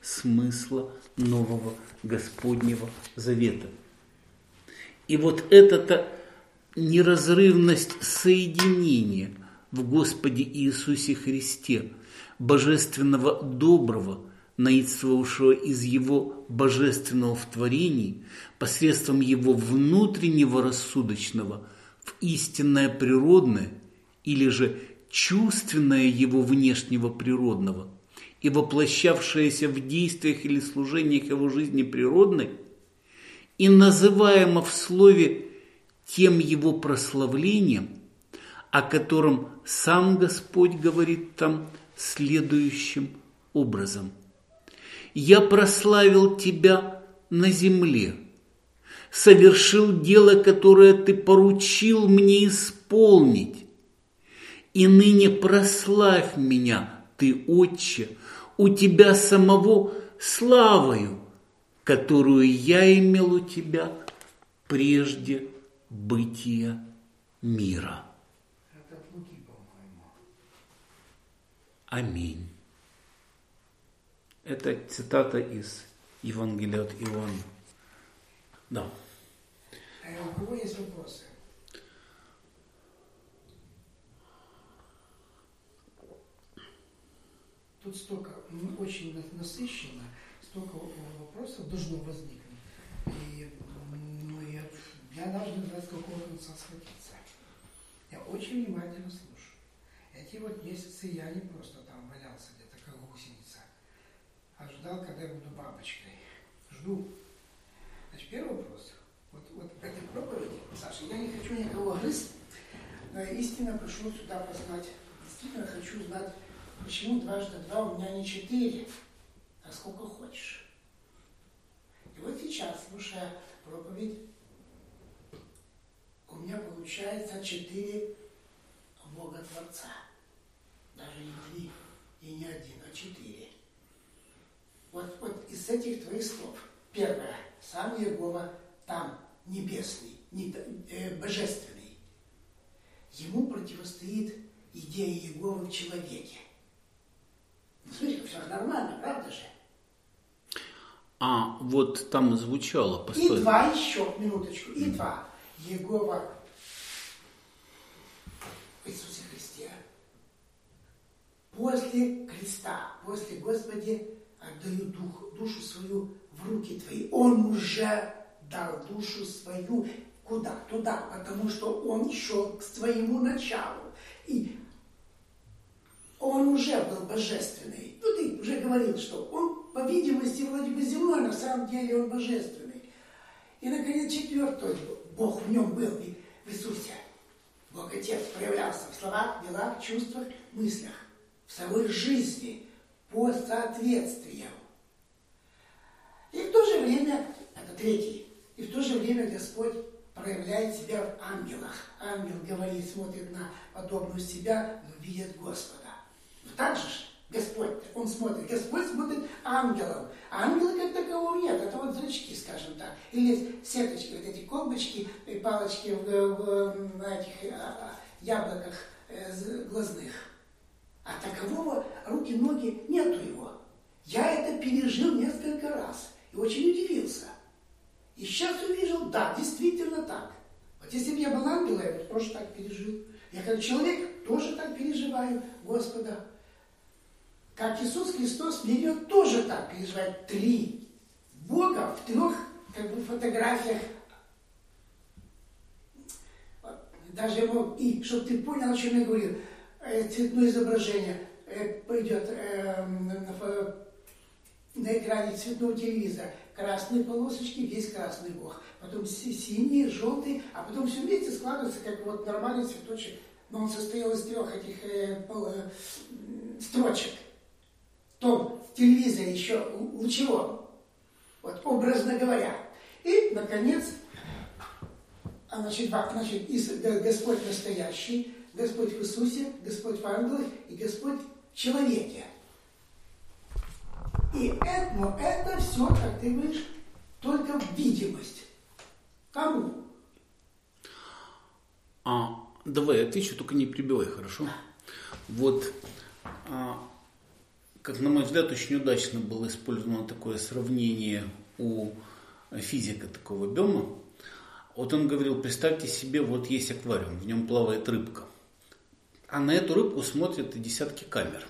смысла нового Господнего Завета. И вот эта неразрывность соединения в Господе Иисусе Христе, божественного доброго, наидствовавшего из Его божественного в творении, посредством Его внутреннего рассудочного в истинное природное, или же чувственное Его внешнего природного, и воплощавшееся в действиях или служениях Его жизни природной, и называемо в слове тем Его прославлением, о котором сам Господь говорит там следующим образом. «Я прославил Тебя на земле, совершил дело, которое Ты поручил мне исполнить, и ныне прославь меня, Ты, Отче, у Тебя самого славою, которую я имел у Тебя прежде бытия мира». Это от Луки, по-моему. Аминь. Это цитата из Евангелия от Иоанна. Да. А у кого есть вопросы? Тут столько, ну, очень насыщенно, столько вопросов должно возникнуть. И ну, я, я даже не знаю, с какого конца схватиться. Я очень внимательно слушаю. Эти вот месяцы я не просто там валялся где-то, как гусеница, а ждал, когда я буду бабочкой. Жду. Значит, первый вопрос. Вот, вот в этой проповеди, Саша, я не хочу никого грызть, но я истинно пришел сюда познать. Действительно хочу знать, почему дважды два у меня не четыре, а сколько хочешь. И вот сейчас, слушая проповедь, у меня получается четыре Бога Творца. Даже не три и не один, а четыре. Вот, вот из этих твоих слов. Первое. Сам Иегова там, небесный, не, э, божественный. Ему противостоит идея Иеговы в человеке. Ну, смотри, все нормально, правда же? А вот там звучало, постой. И два еще, минуточку, и два. Иегова в Иисусе Христе. После креста, после Господи, отдаю дух, душу свою в руки Твои. Он уже дал душу свою куда? Туда, потому что он шел к своему началу. И он уже был божественный. Ну, ты уже говорил, что он, по видимости, вроде бы земной, на самом деле он божественный. И, наконец, четвертый Бог в нем был, в Иисусе. Бог Отец проявлялся в словах, делах, чувствах, мыслях, в самой жизни, по соответствиям. И в то же время, это третий, и в то же время Господь проявляет себя в ангелах. Ангел говорит, смотрит на подобную себя, но видит Господа. Но так же Господь, он смотрит, Господь смотрит ангелом. А ангела как такового нет, это вот зрачки, скажем так. Или сеточки, вот эти колбочки, палочки в, в, на этих а, яблоках э, глазных. А такового руки, ноги нету его. Я это пережил несколько раз и очень удивился. И сейчас увижу, да, действительно так. Вот если бы я был ангелом, я бы тоже так пережил. Я как человек тоже так переживаю Господа. Как Иисус Христос меня тоже так переживает. Три Бога в трех как бы фотографиях. Даже ему, и чтобы ты понял, о чем я говорю, цветное изображение пойдет э, на, на экране цветного телевизора. Красные полосочки, весь красный Бог. Потом синие, желтые, а потом все вместе складывается, как вот нормальный цветочек. Но он состоял из трех этих э, э, строчек. Том в телевизоре еще лучевом. Вот, образно говоря. И, наконец, значит, значит, Господь настоящий, Господь в Иисусе, Господь в ангелах и Господь в человеке. И это, но это все, как ты говоришь, только видимость. Кому? А, давай я отвечу, только не прибивай, хорошо? Да. Вот а, как на мой взгляд, очень удачно было использовано такое сравнение у физика такого Бема. Вот он говорил, представьте себе, вот есть аквариум, в нем плавает рыбка. А на эту рыбку смотрят и десятки камер.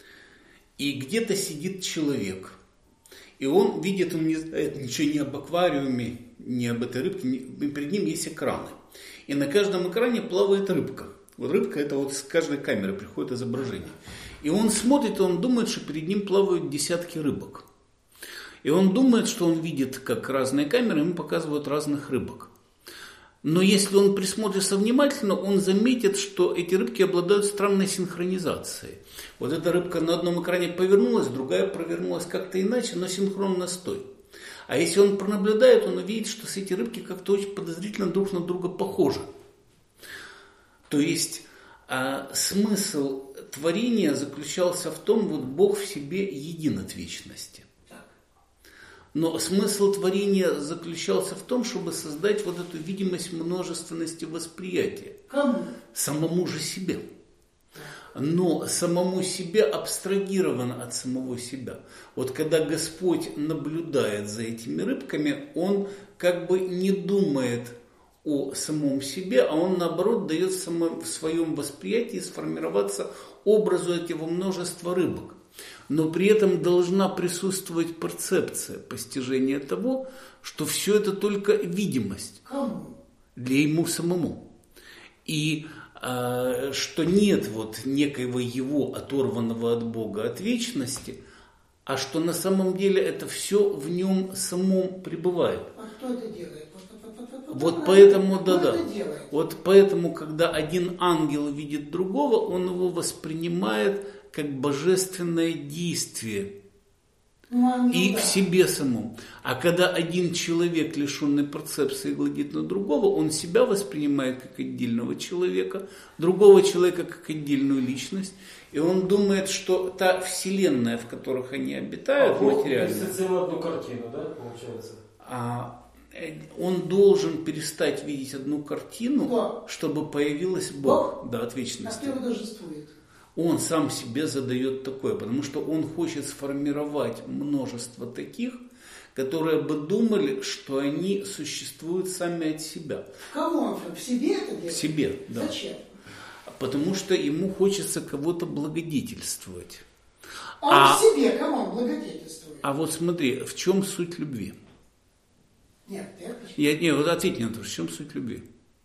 И где-то сидит человек. И он видит, он не знает ничего ни об аквариуме, ни об этой рыбке. Ни, перед ним есть экраны. И на каждом экране плавает рыбка. Вот рыбка, это вот с каждой камеры приходит изображение. И он смотрит, и он думает, что перед ним плавают десятки рыбок. И он думает, что он видит, как разные камеры ему показывают разных рыбок. Но если он присмотрится внимательно, он заметит, что эти рыбки обладают странной синхронизацией. Вот эта рыбка на одном экране повернулась, другая провернулась как-то иначе, но синхронно с той. А если он пронаблюдает, он увидит, что эти рыбки как-то очень подозрительно друг на друга похожи. То есть а, смысл творения заключался в том, вот Бог в себе един от вечности. Но смысл творения заключался в том, чтобы создать вот эту видимость множественности восприятия. Кому? Самому же себе. Но самому себе абстрагировано от самого себя. Вот когда Господь наблюдает за этими рыбками, Он как бы не думает о самом себе, а Он наоборот дает в своем восприятии сформироваться образу этого множества рыбок. Но при этом должна присутствовать перцепция, постижение того, что все это только видимость. Кому? Для ему самому. И э, что нет вот некоего его оторванного от Бога, от вечности, а что на самом деле это все в нем самом пребывает. А кто это делает? Вот поэтому, да-да, вот поэтому, когда один ангел видит другого, он его воспринимает как божественное действие ну, и да. в себе самом. А когда один человек, лишенный перцепции, глядит на другого, он себя воспринимает как отдельного человека, другого человека как отдельную личность, и он думает, что та вселенная, в которых они обитают, а, материальная, одну картину, да, получается? А, он должен перестать видеть одну картину, Кто? чтобы появилась Бог, Бог? Да, от вечности. А кто его должествует? Он сам себе задает такое, потому что он хочет сформировать множество таких, которые бы думали, что они существуют сами от себя. В кого он? В себе это делает? В себе, да. Зачем? Потому что ему хочется кого-то благодетельствовать. Он а, в себе кому он благодетельствует? А вот смотри, в чем суть любви? Нет, ты отвечай. Я, нет, вот ответь мне на то, в чем суть любви?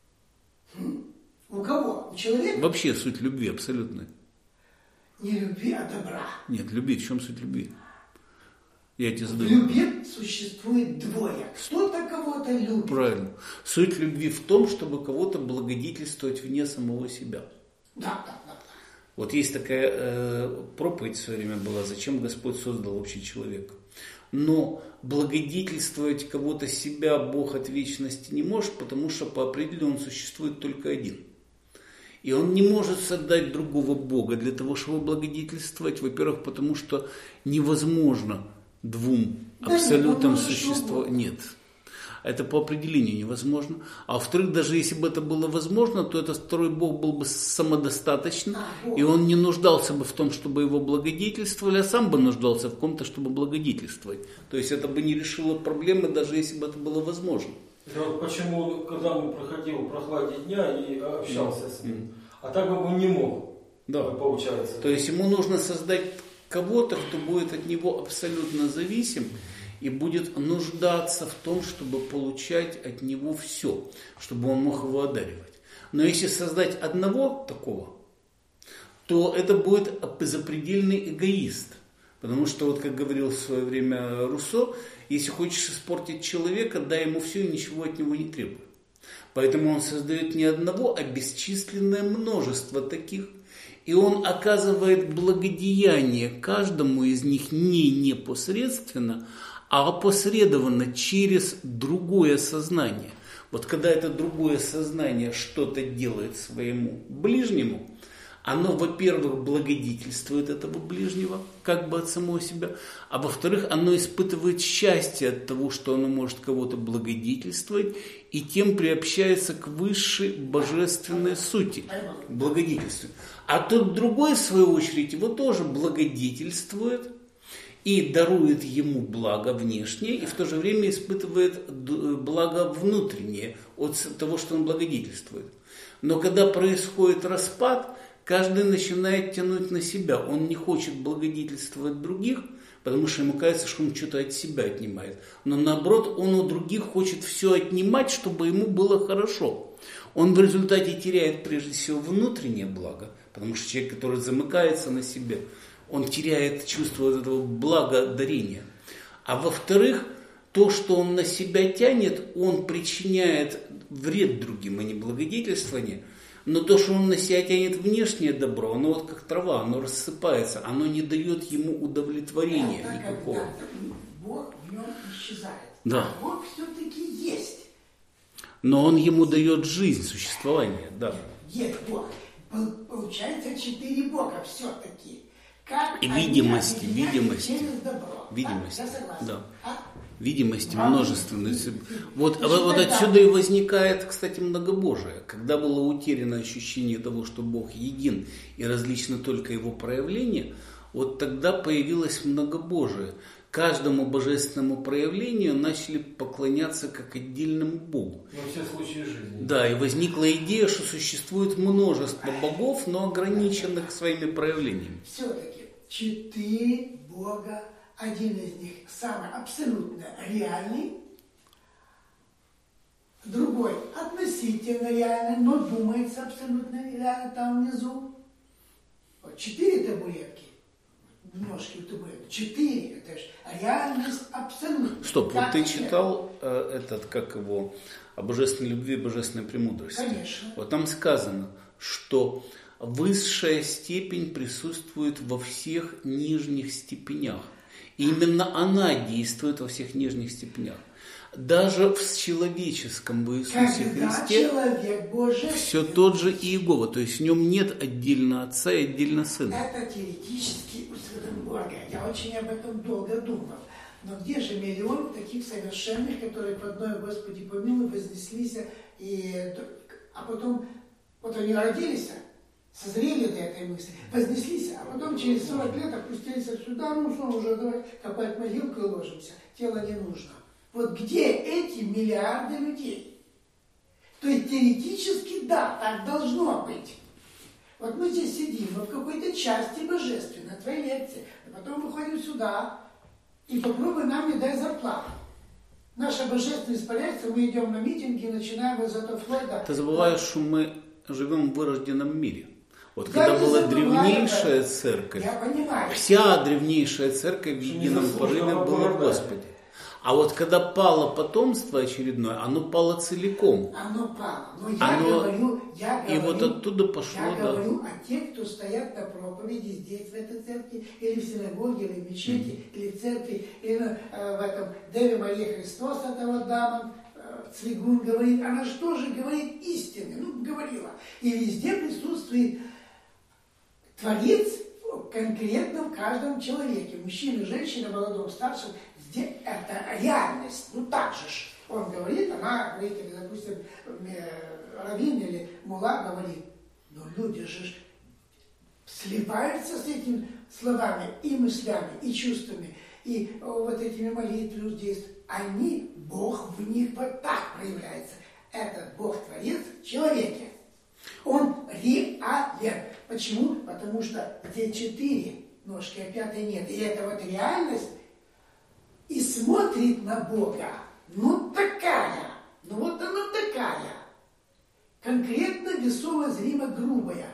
У кого? У человека? Вообще суть любви абсолютно. Не любви, а добра. Нет, любви. В чем суть любви? Я тебе задаю. В любви существует двое. Кто-то кого-то любит. Правильно. Суть любви в том, чтобы кого-то благодетельствовать вне самого себя. Да, да, да. Вот есть такая э, проповедь в свое время была, зачем Господь создал вообще человека. Но благодетельствовать кого-то себя Бог от вечности не может, потому что по определению он существует только один. И он не может создать другого Бога для того, чтобы благодетельствовать. Во-первых, потому что невозможно двум да абсолютным существовать. Нет. Это по определению невозможно. А во-вторых, даже если бы это было возможно, то этот второй Бог был бы самодостаточен, и он не нуждался бы в том, чтобы его благодетельствовали, а сам бы нуждался в ком-то, чтобы благодетельствовать. То есть это бы не решило проблемы, даже если бы это было возможно. Это вот почему, когда он проходил в прохладе дня и общался с ним, а так бы он не мог, да. Получается. То есть ему нужно создать кого-то, кто будет от него абсолютно зависим и будет нуждаться в том, чтобы получать от него все, чтобы он мог его одаривать. Но если создать одного такого, то это будет запредельный эгоист. Потому что, вот как говорил в свое время Руссо, если хочешь испортить человека, дай ему все и ничего от него не требуй. Поэтому он создает не одного, а бесчисленное множество таких. И он оказывает благодеяние каждому из них не непосредственно, а опосредованно через другое сознание. Вот когда это другое сознание что-то делает своему ближнему, оно, во-первых, благодетельствует этого ближнего, как бы от самого себя, а во-вторых, оно испытывает счастье от того, что оно может кого-то благодетельствовать, и тем приобщается к высшей божественной сути, благодетельствует. А тот другой, в свою очередь, его тоже благодетельствует и дарует ему благо внешнее, и в то же время испытывает благо внутреннее от того, что он благодетельствует. Но когда происходит распад, каждый начинает тянуть на себя. Он не хочет благодетельствовать других, потому что ему кажется, что он что-то от себя отнимает. Но наоборот, он у других хочет все отнимать, чтобы ему было хорошо. Он в результате теряет прежде всего внутреннее благо, потому что человек, который замыкается на себе, он теряет чувство этого благодарения. А во-вторых, то, что он на себя тянет, он причиняет вред другим, а не благодетельствование. Но то, что он на себя тянет внешнее добро, оно вот как трава, оно рассыпается, оно не дает ему удовлетворения это никакого. Когда Бог в нем исчезает. Да. А Бог все-таки есть. Но он ему дает жизнь, существование, да. Есть Бог. Получается четыре Бога все-таки. Как И видимости, они видимости. через добро. Видимости, Так, я согласен. да. А? Видимости А, множественные. Вот, ты вот, вот считай, отсюда да. и возникает, кстати, многобожие. Когда было утеряно ощущение того, что Бог един и различно только его проявления, вот тогда появилось многобожие. Каждому божественному проявлению начали поклоняться как отдельному Богу. Во все случаи жизни. Да, и возникла идея, что существует множество богов, но ограниченных своими проявлениями. Все-таки четыре Бога. Один из них самый абсолютно реальный, другой относительно реальный, но думается абсолютно реально там внизу. Вот четыре табуретки, ножки у табуретки, четыре, это же реальность абсолютно. Стоп, как вот ты нет. читал э, этот, как его, о божественной любви и божественной премудрости? Конечно. Вот там сказано, что высшая степень присутствует во всех нижних степенях. И именно она действует во всех нижних степенях. Даже в человеческом в Иисусе Когда Христе человек божественный, все тот же Иегова. То есть в нем нет отдельно Отца и отдельно Сына. это теоретически у Светенборга. Я очень об этом долго думал. Но где же миллион таких совершенных, которые по одной Господи помилуй вознеслись, и, а потом, вот они родились, созрели до этой мысли, вознеслись, а потом через сорок лет опустились сюда, ну что, уже давай копать могилку и ложимся, тело не нужно. Вот где эти миллиарды людей? То есть теоретически, да, так должно быть. Вот мы здесь сидим, мы в какой-то части божественной, твоей лекции, а потом выходим сюда, и попробуй нам не дай зарплату. Наша божественность испаряется, мы идем на митинги и начинаем вот зато Флойда. Ты забываешь, что мы живем в вырожденном мире. Вот Я когда не была забываю древнейшая это. церковь, Я понимаю. вся древнейшая церковь в едином порыве была в Господе. А вот когда пало потомство очередное, оно пало целиком. Оно пало. Но я Оно... говорю, я говорю, И вот оттуда пошло, я да. говорю о тех, кто стоят на проповеди здесь, в этой церкви, или в синагоге, или в мечети, mm-hmm. или в церкви, или э, в этом Деве Марии Христос, это вот дама, э, Цвигун говорит, она же тоже говорит истины, ну, говорила. И везде присутствует Творец конкретно в каждом человеке, мужчина, женщина, молодом, старшем. Это реальность, ну так же ж. Он говорит, она говорит, или, допустим, раввин или мула говорит, но люди же сливаются с этими словами и мыслями, и чувствами, и вот этими молитвами действуют. Они, Бог в них вот так проявляется. Этот Бог-творец в человеке. Он реален. Почему? Потому что где четыре ножки, а пятой нет. И это вот реальность. И смотрит на Бога, ну такая, ну вот она такая, конкретно весомо зримо грубая,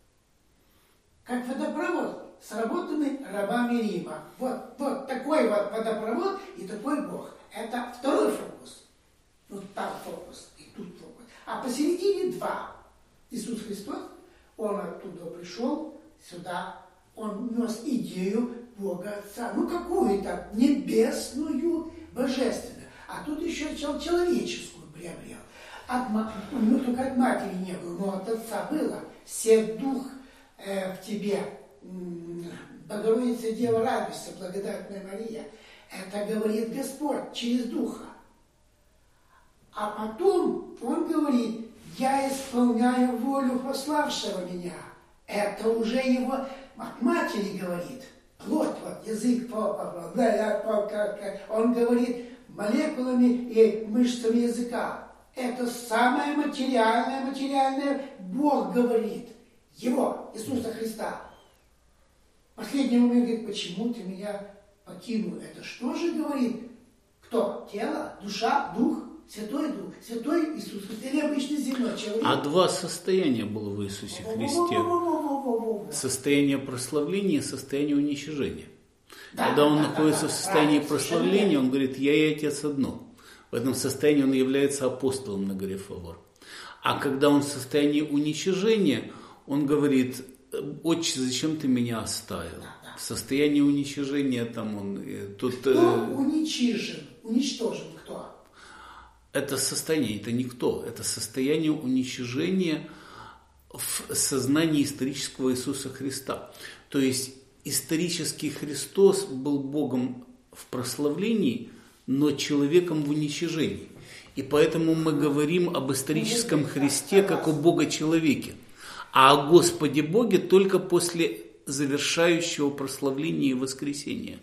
как водопровод, сработанный рабами Рима. Вот, вот такой вот водопровод и такой Бог. Это второй фокус. Вот там фокус и тут фокус. А посередине два. Иисус Христос, Он оттуда пришел сюда, Он нес идею Бога Отца. Ну, какую-то небесную, божественную. А тут еще человеческую приобрел. От, у него только от матери не было, но от Отца было. Все дух э, в тебе, Богородица Дева, радуйся, благодатная Мария. Это говорит Господь через Духа. А потом Он говорит, я исполняю волю пославшего меня. Это уже Его от матери говорит. Плоть, вот, язык, Он говорит молекулами и мышцами языка. Это самое материальное, материальное Бог говорит. Его, Иисуса Христа. Последний момент говорит, почему ты меня покинул? Это что же говорит? Кто? Тело, душа, дух, Святой Дух, Святой Иисус Христос или обычный земной человек? А два состояния было в Иисусе Христе. Состояние прославления и состояние уничижения. Да, Когда Он да, находится да, в состоянии да, прославления, Он говорит, я и Отец одно. В этом состоянии Он является апостолом на горе Фавор. А когда Он в состоянии уничижения, Он говорит, Отче, зачем ты меня оставил? Да, да. В состоянии уничижения там Он... Тут, кто э, уничижен? Уничтожен кто? это состояние, это никто. Это состояние уничижения в сознании исторического Иисуса Христа. То есть исторический Христос был Богом в прославлении, но человеком в уничижении. И поэтому мы говорим об историческом Христе как о Бога-человеке, а о Господе Боге только после завершающего прославления и воскресения.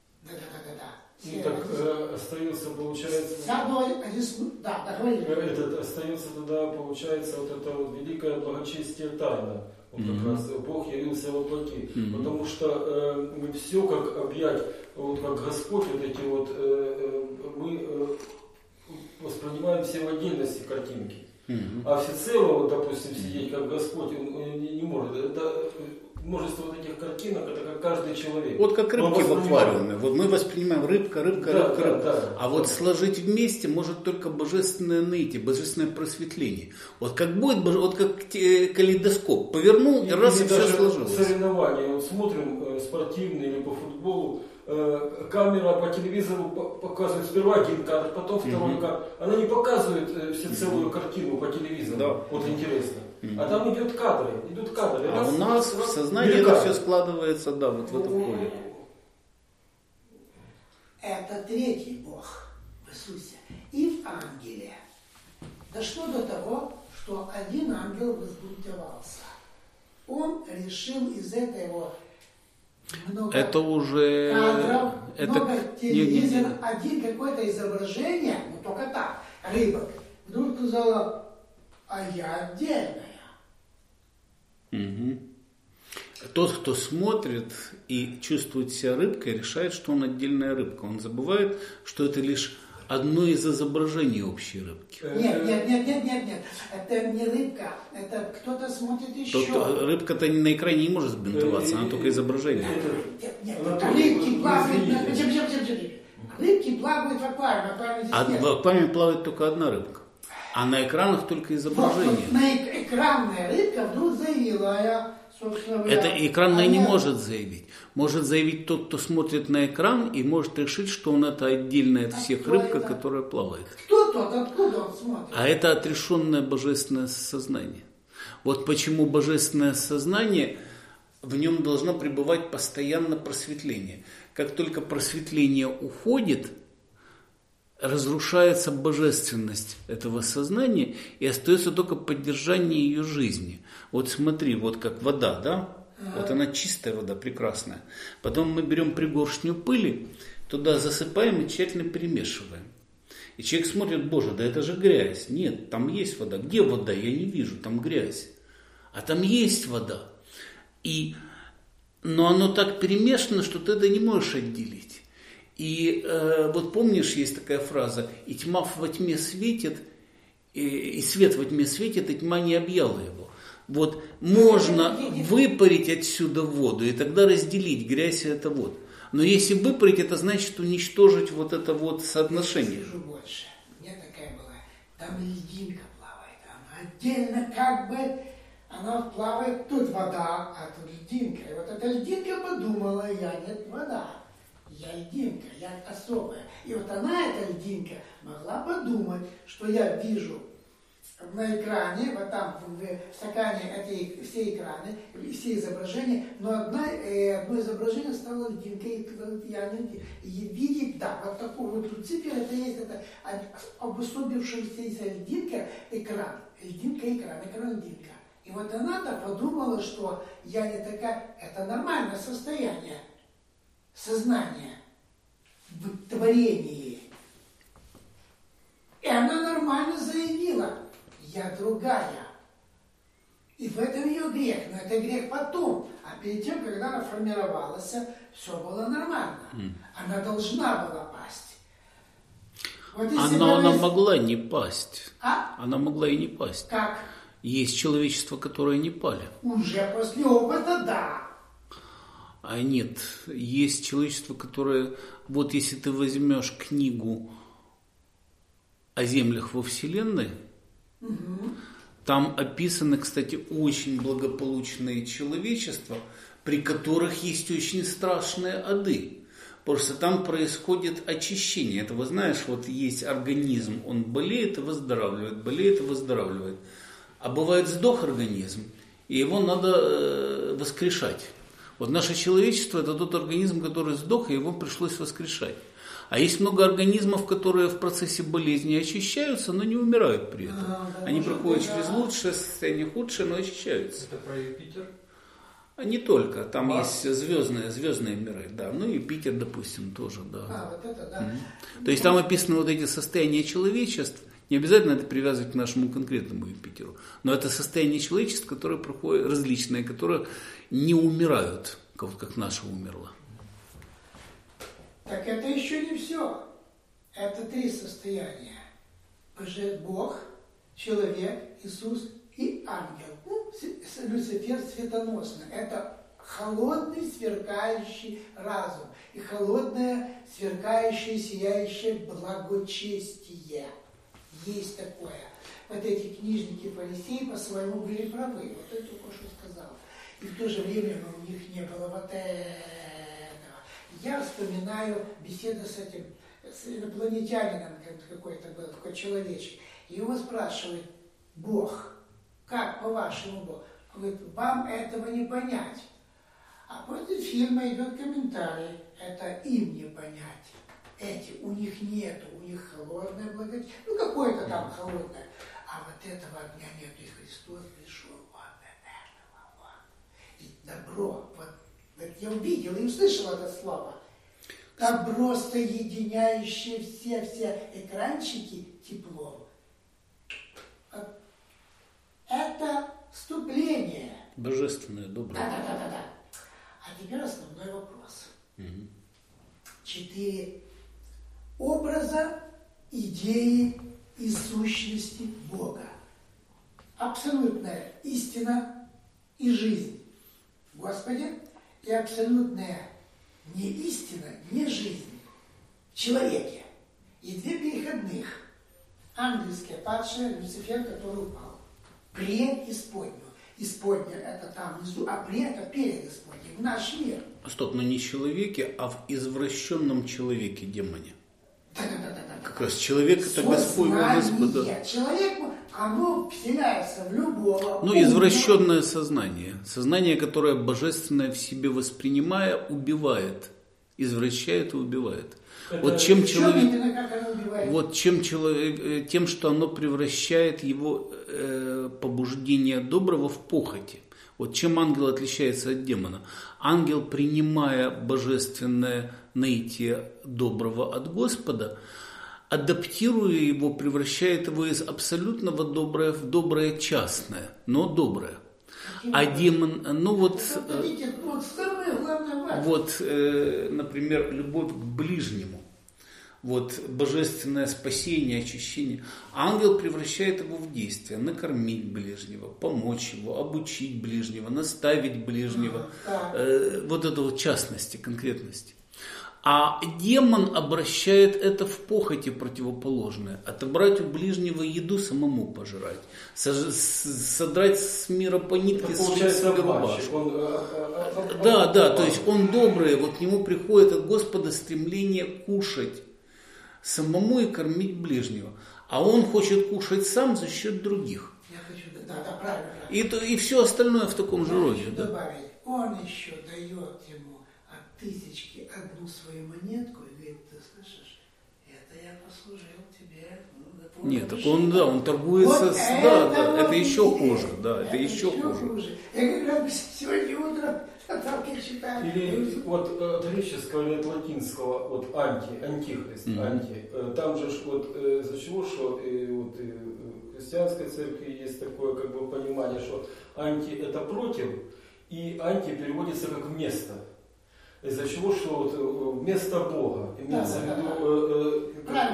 Ну так э, остается, получается, да, этот, остается тогда, получается, вот это вот великое благочестие тайна. Вот как mm-hmm. раз Бог явился во плоти. Mm-hmm. Потому что э, мы все как объять, вот как Господь, вот эти вот, э, мы э, воспринимаем все в отдельности картинки. Mm-hmm. А всецело, вот, допустим, сидеть как Господь, он, он не, не может. Это множество вот этих картинок, это как каждый человек. Вот как рыбки в аквариуме. Вот мы воспринимаем рыбка, рыбка, да, рыбка, да, рыбка. Да, а да. вот сложить вместе может только божественное нытье, божественное просветление. Вот как будет, вот как калейдоскоп. Повернул, и, и раз, и все сложилось. Соревнования. Вот смотрим э, спортивные или по футболу, э, камера по телевизору показывает сперва один кадр, потом второй mm-hmm. кадр. Она не показывает э, всецелую mm-hmm. картину по телевизору. Да. Вот интересно. Mm-hmm. А там идет кадры, идут кадры. А раз, у нас раз, в сознании это все складывается, да, вот в этом поле. Это третий Бог в Иисусе. И в ангеле. Дошло до того, что один ангел возбунтовался. Он решил из этого много это уже... кадров, это... много телевизора, не, не, не. один какое-то изображение, ну только так, рыбок. Вдруг сказала, а я отдельная. Угу. Тот, кто смотрит и чувствует себя рыбкой, решает, что он отдельная рыбка. Он забывает, что это лишь одно из изображений общей рыбки. Нет, нет, нет, нет, нет, нет. Это не рыбка, это кто-то смотрит еще. Тот, рыбка-то на экране не может сбинтоваться, она только изображение. Нет, нет, рыбки плавают, рыбки плавают в аквариуме. А в аквариуме плавает только одна рыбка. А на экранах только изображение. Вот, на экранная рыбка вдруг заявила, а я, собственно говоря... Это экранная а не я... может заявить. Может заявить тот, кто смотрит на экран, и может решить, что он это отдельная от всех рыбка, это? Которая плавает. Кто тот? Откуда он смотрит? А это отрешенное божественное сознание. Вот почему божественное сознание, в нем должно пребывать постоянно просветление. Как только просветление уходит, разрушается божественность этого сознания, и остается только поддержание ее жизни. Вот смотри, вот как вода, да? Вот она чистая вода, прекрасная. Потом мы берем пригоршню пыли, туда засыпаем и тщательно перемешиваем. И человек смотрит, боже, да это же грязь. Нет, там есть вода. Где вода? Я не вижу, там грязь. А там есть вода. И, но оно так перемешано, что ты это не можешь отделить. И э, вот помнишь, есть такая фраза, и тьма во тьме светит, и, и свет во тьме светит, и тьма не объяла его. Вот можно выпарить отсюда воду, и тогда разделить грязь и это вот. Но если выпарить, это значит уничтожить вот это вот соотношение. Я скажу больше. У меня такая была, там льдинка плавает, она отдельно как бы, она плавает, тут вода, а тут льдинка. И вот эта льдинка подумала, я нет вода. Я льдинка, я особая. И вот она, эта льдинка, могла подумать, что я вижу на экране, вот там в стакане эти все экраны, все изображения, но одна, э, одно изображение стало льдинкой, я не видит, да, вот такой вот Люцифер, это есть это обособившаяся льдинка, экран, льдинка, экран, экран, льдинка. И вот она-то подумала, что я не такая, это нормальное состояние сознания в творении. И она нормально заявила, я другая. И в этом ее грех. Но это грех потом. А перед тем, когда она формировалась, все было нормально. Mm. Она должна была пасть. Вот она, она могла не пасть. А? Она могла и не пасть. Как? Есть человечество, которое не пали. Уже после опыта, да. А нет, есть человечество, которое... Вот если ты возьмешь книгу о землях во Вселенной, угу. Там описаны, кстати, очень благополучные человечества, при которых есть очень страшные ады. Просто там происходит очищение. Это, вы знаешь, вот есть организм, он болеет и выздоравливает, болеет и выздоравливает. А бывает сдох организм, и его надо воскрешать. Вот наше человечество – это тот организм, который сдох, и его пришлось воскрешать. А есть много организмов, которые в процессе болезни очищаются, но не умирают при этом. А, да, Они проходят быть, через да. лучшее состояние, худшее, но очищаются. Это про Юпитер? А не только. Там а? есть звездные, звездные миры. Да. Ну и Юпитер, допустим, тоже. Да. А, вот это, да. Mm-hmm. То есть там описаны вот эти состояния человечеств. Не обязательно это привязывать к нашему конкретному Юпитеру. Но это состояние человечеств, которые проходят различные, которые не умирают, как, как наше умерло. Так это еще не все. Это три состояния. Бог, человек, Иисус и ангел. Ну, Люцифер светоносный. Это холодный, сверкающий разум. И холодное, сверкающее, сияющее благочестие. Есть такое. Вот эти книжники фарисеи по-своему были правы. Вот это только что сказал. И в то же время у них не было вот этого. Я вспоминаю беседу с этим, с инопланетянином, какой-то был, такой человечек. И его спрашивает, Бог, как по-вашему Бог? Он говорит, вам этого не понять. А после фильма идет комментарий, это им не понять. Эти, у них нету, у них холодное благодетельство, ну какое-то там холодное. А вот этого огня нету, и Христос пришел вот от этого, вот. И добро, вот. Я увидел и услышал это слово. Добро, соединяющее все-все экранчики теплом. Это вступление. Божественное, доброе. Да-да-да-да. А теперь основной вопрос. Угу. Четыре образа, идеи и сущности Бога. Абсолютная истина и жизнь в Господе. И абсолютная не истина, не жизнь в человеке. И две переходных. Ангельская падшая, Люцифер, который упал. Преисподнюю. Исподня это там внизу, а пре это перед исподней, в наш мир. Стоп, но не в человеке, а в извращенном человеке, демоне. Да-да-да. Как раз человек это Господь Господа. Человек, оно вселяется в любого. Ну, извращенное сознание. Сознание, которое божественное в себе воспринимая, убивает. Извращает и убивает. Это вот чем человек, вот чем человек, тем, что оно превращает его э, побуждение доброго в похоти. Вот чем ангел отличается от демона? Ангел, принимая божественное наитие доброго от Господа, адаптируя его, превращает его из абсолютного доброе в доброе частное, но доброе. А демон, ну вот, вот, например, любовь к ближнему, вот божественное спасение, очищение. Ангел превращает его в действие, накормить ближнего, помочь его, обучить ближнего, наставить ближнего, вот это вот частности, конкретности. А демон обращает это в похоти противоположное. Отобрать у ближнего еду, самому пожрать. Содрать с мира по нитке, сшить себе рубашку. Да, да, то есть он добрый, вот к нему приходит от Господа стремление кушать самому и кормить ближнего. а он хочет кушать сам за счет других. Я хочу, да, да, правильно. И, то, и все остальное в таком же роде. Да? Добавить, он еще дает ему от тысячки одну свою монетку и говорит, ты слышишь, это я послужил тебе. Ну, нет, так он, да, он торгуется вот с... Это, да, да, вот это еще идея. хуже, да, это, это еще, еще хуже. хуже. Я говорю, сегодня утром Толки читаю. Или вот от греческого или от латинского, вот анти, антихрист, mm-hmm. анти. Там же вот из-за чего, что и вот и в христианской церкви есть такое как бы понимание, что анти это против, и анти переводится как вместо. Из-за чего, что вот вместо Бога, имеется в виду,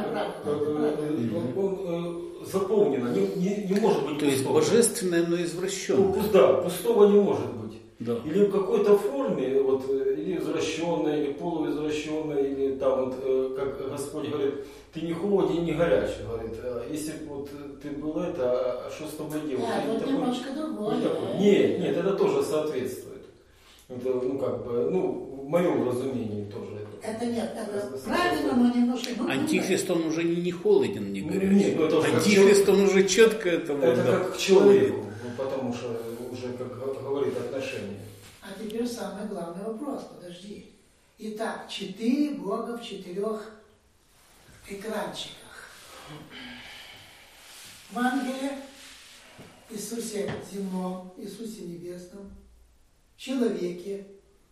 он заполнено, не, не, не может быть. То есть божественное, но извращенное. Ну, да, пустого не может быть. Да. Или в какой-то форме, вот, или извращенной, или полуизвращенной, или там, вот, как Господь говорит, ты не холоден, не горячий, говорит, а если бы вот, ты был это, а что с тобой делать? Да, вот такой, немножко другое. не такой. Нет, нет, это тоже соответствует. Это, ну, как бы, ну, в моем разумении тоже. Это нет, это правильно, но немножко... Ну, Антихрист, он уже не, не холоден, не горячий. Нет, ну, это Антихрист, он уже четко это... Это вот, как да. к человеку, ну, потому что уже, как говорит, отношения. А теперь самый главный вопрос, подожди. Итак, четыре Бога в четырех экранчиках. В ангеле, Иисусе земном, Иисусе небесном, человеке,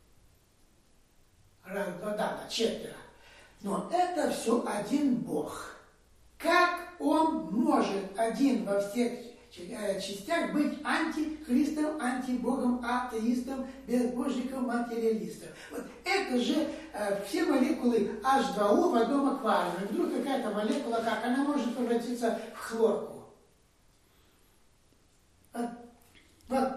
раз, два, да, четверо. Но это все один Бог. Как он может один во всех частях быть антихристом, антибогом, атеистом, безбожником, материалистом? Вот это же э, все молекулы эйч два о в одном аквариуме. Вдруг какая-то молекула, как она может превратиться в хлорку? Вот. Вот.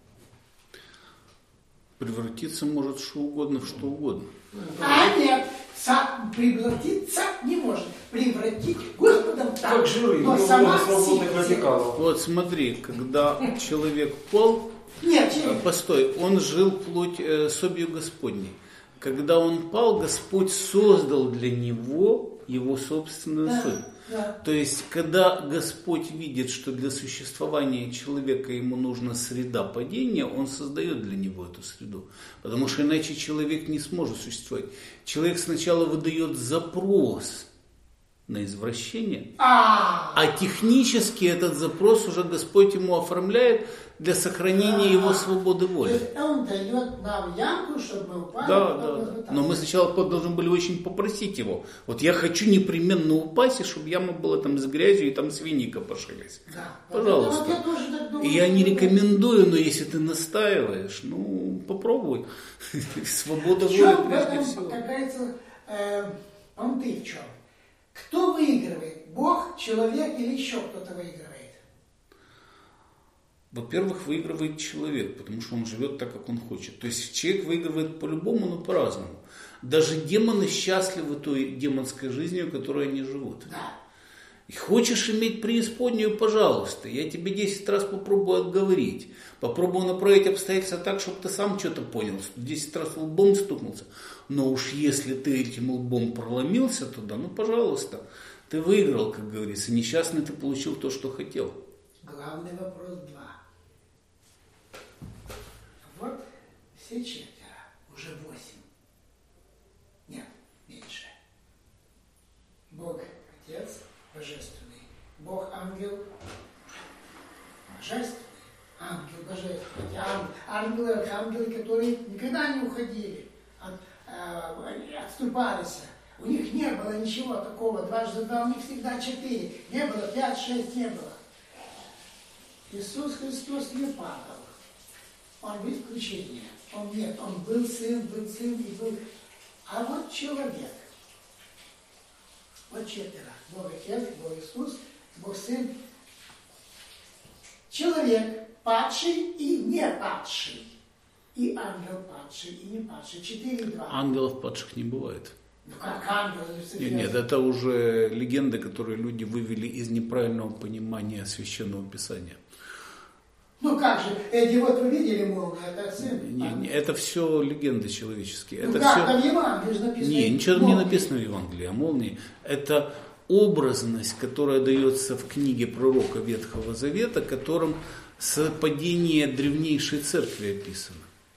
Превратиться может что угодно в что угодно. А нет, сам превратиться не может. Превратить Господом так. Как жиры, но но сама свободных радикалов. Вот смотри, когда человек пал, Нет, постой, он жил плоть э, собью Господней. Когда он пал, Господь создал для него его собственную да, совесть. да. То есть, когда Господь видит, что для существования человека ему нужна среда падения, он создает для него эту среду. Потому что иначе человек не сможет существовать. Человек сначала выдает запрос на извращение, А, а технически этот запрос уже Господь ему оформляет для сохранения А. его свободы то воли. есть он дает нам ямку, чтобы мы упали. Да, потом да, нас да. вытаскивает. Но мы сначала должны были очень попросить его. Вот я хочу непременно упасть, и чтобы яма была там с грязью, и там свиньи копошились. Да. Пожалуйста. Вот я тоже так думаю, И я не что- рекомендую, но если ты настаиваешь, ну, попробуй. Свобода В воли чем в прежде этом, всего. как говорится, э, понты в чем? Кто выигрывает? Бог, человек или еще кто-то выигрывает? Во-первых, выигрывает человек, потому что он живет так, как он хочет. То есть человек выигрывает по-любому, но по-разному. Даже демоны счастливы той демонской жизнью, которой они живут. Да. И хочешь иметь преисподнюю, пожалуйста. Я тебе десять раз попробую отговорить. Попробую направить обстоятельства так, чтобы ты сам что-то понял. десять раз лбом стукнулся. Но уж если ты этим лбом проломился туда, ну, пожалуйста. Ты выиграл, как говорится. Несчастный ты получил то, что хотел. Главный вопрос два. Вот все четверо, уже восемь. Нет, меньше. Бог Отец божественный, Бог Ангел божественный, Ангел божественный. Ан- Ангелы, архангелы, которые никогда не уходили, от, э, отступались. У них не было ничего такого, дважды два, у них всегда четыре. Не было, пять, шесть не было. Иисус Христос не падал. Он был исключение. Он нет, он был сын, был сын и был. А вот человек. Вот четверо. Бог Отец, Бог Иисус, Бог Сын. Человек падший и не падший. И ангел падший и не падший. Четыре два. Ангелов падших не бывает. Ну как ангел? Нет, нет, это уже легенды, которые люди вывели из неправильного понимания Священного Писания. Ну как же, эти вот вы видели молнию, это сын? Не, не, это все легенды человеческие. Ну это как, все... там в Евангелии же написано. Не, ничего там не молния. написано в Евангелии о молнии. Это образность, которая дается в книге пророка Ветхого Завета, которым падение древнейшей церкви описано.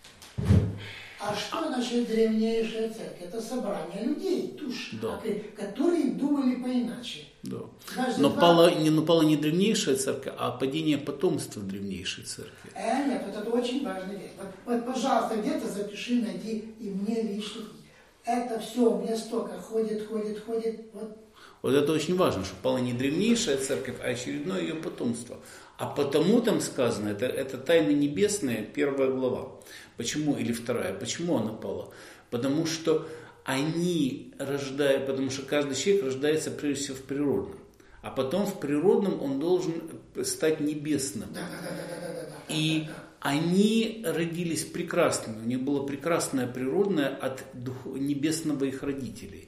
А что значит древнейшая церковь? Это собрание людей, душ, Да. которые думали поиначе. Да. Значит, Но, два... пала, не, но пала не древнейшая церковь, а падение потомства древнейшей церкви. Э, нет, вот это очень важная вещь. Вот, вот, пожалуйста, где-то запиши, найди, и мне лично. Это все у меня столько ходит, ходит, ходит. Вот. Вот это очень важно, что пала не древнейшая церковь, а очередное ее потомство. А потому там сказано, это, это тайна небесная, первая глава. Почему, или вторая, почему она пала? Потому что они рождают, потому что каждый человек рождается прежде всего в природном. А потом в природном он должен стать небесным. Да, да, да, да, да, да, да, И да, да. они родились прекрасными, у них было прекрасное природное от дух, небесного их родителей.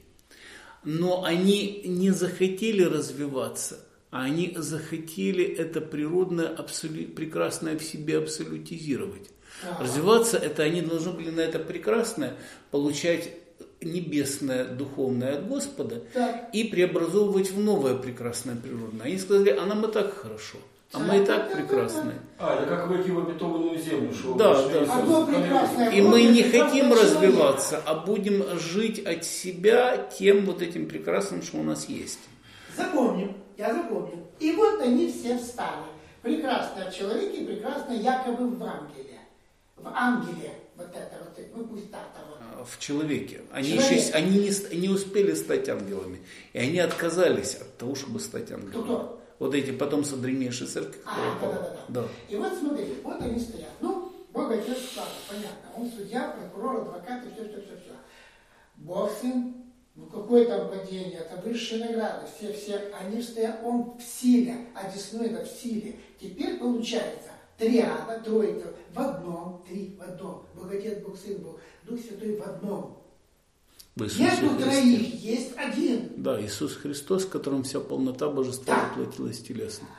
Но они не захотели развиваться, а они захотели это природное, абсолют, прекрасное в себе абсолютизировать. Ага. Развиваться это они должны были на это прекрасное получать небесное, духовное от Господа Так. и преобразовывать в новое прекрасное природное. Они сказали, а нам и так хорошо, а мы и так прекрасны. А, это как войти в обетованную землю. Что Да, вошли да. в Одно прекрасное. И мы не хотим Прекрасный развиваться, а будем жить от себя тем вот этим прекрасным, что у нас есть. Запомним, я запомнил. И вот они все встали. Прекрасное в человеке, прекрасное якобы в ангеле. В ангеле. Вот это вот, ну пусть так того. В человеке. Они, Человек. еще, они не, не успели стать ангелами. И они отказались от того, чтобы стать ангелами. Кто? Вот эти потомства древнейшей церкви, которая А, пала. да, да, да, Да. И вот смотри, вот они стоят. Ну, Бог Отец Слава, понятно. Он судья, прокурор, адвокат и все, все, все, все. Бог Сын, ну какое там падение, это высшие награды. Все, все, они стоят, он в силе, одесной это в силе. Теперь получается триада, троица в одном, три в одном. Бог Отец, Бог Сын, Бог Дух Святой в одном. В Иисусе Между Христе. троих есть один. Да, Иисус Христос, в котором вся полнота божества Да. воплотилась телесно.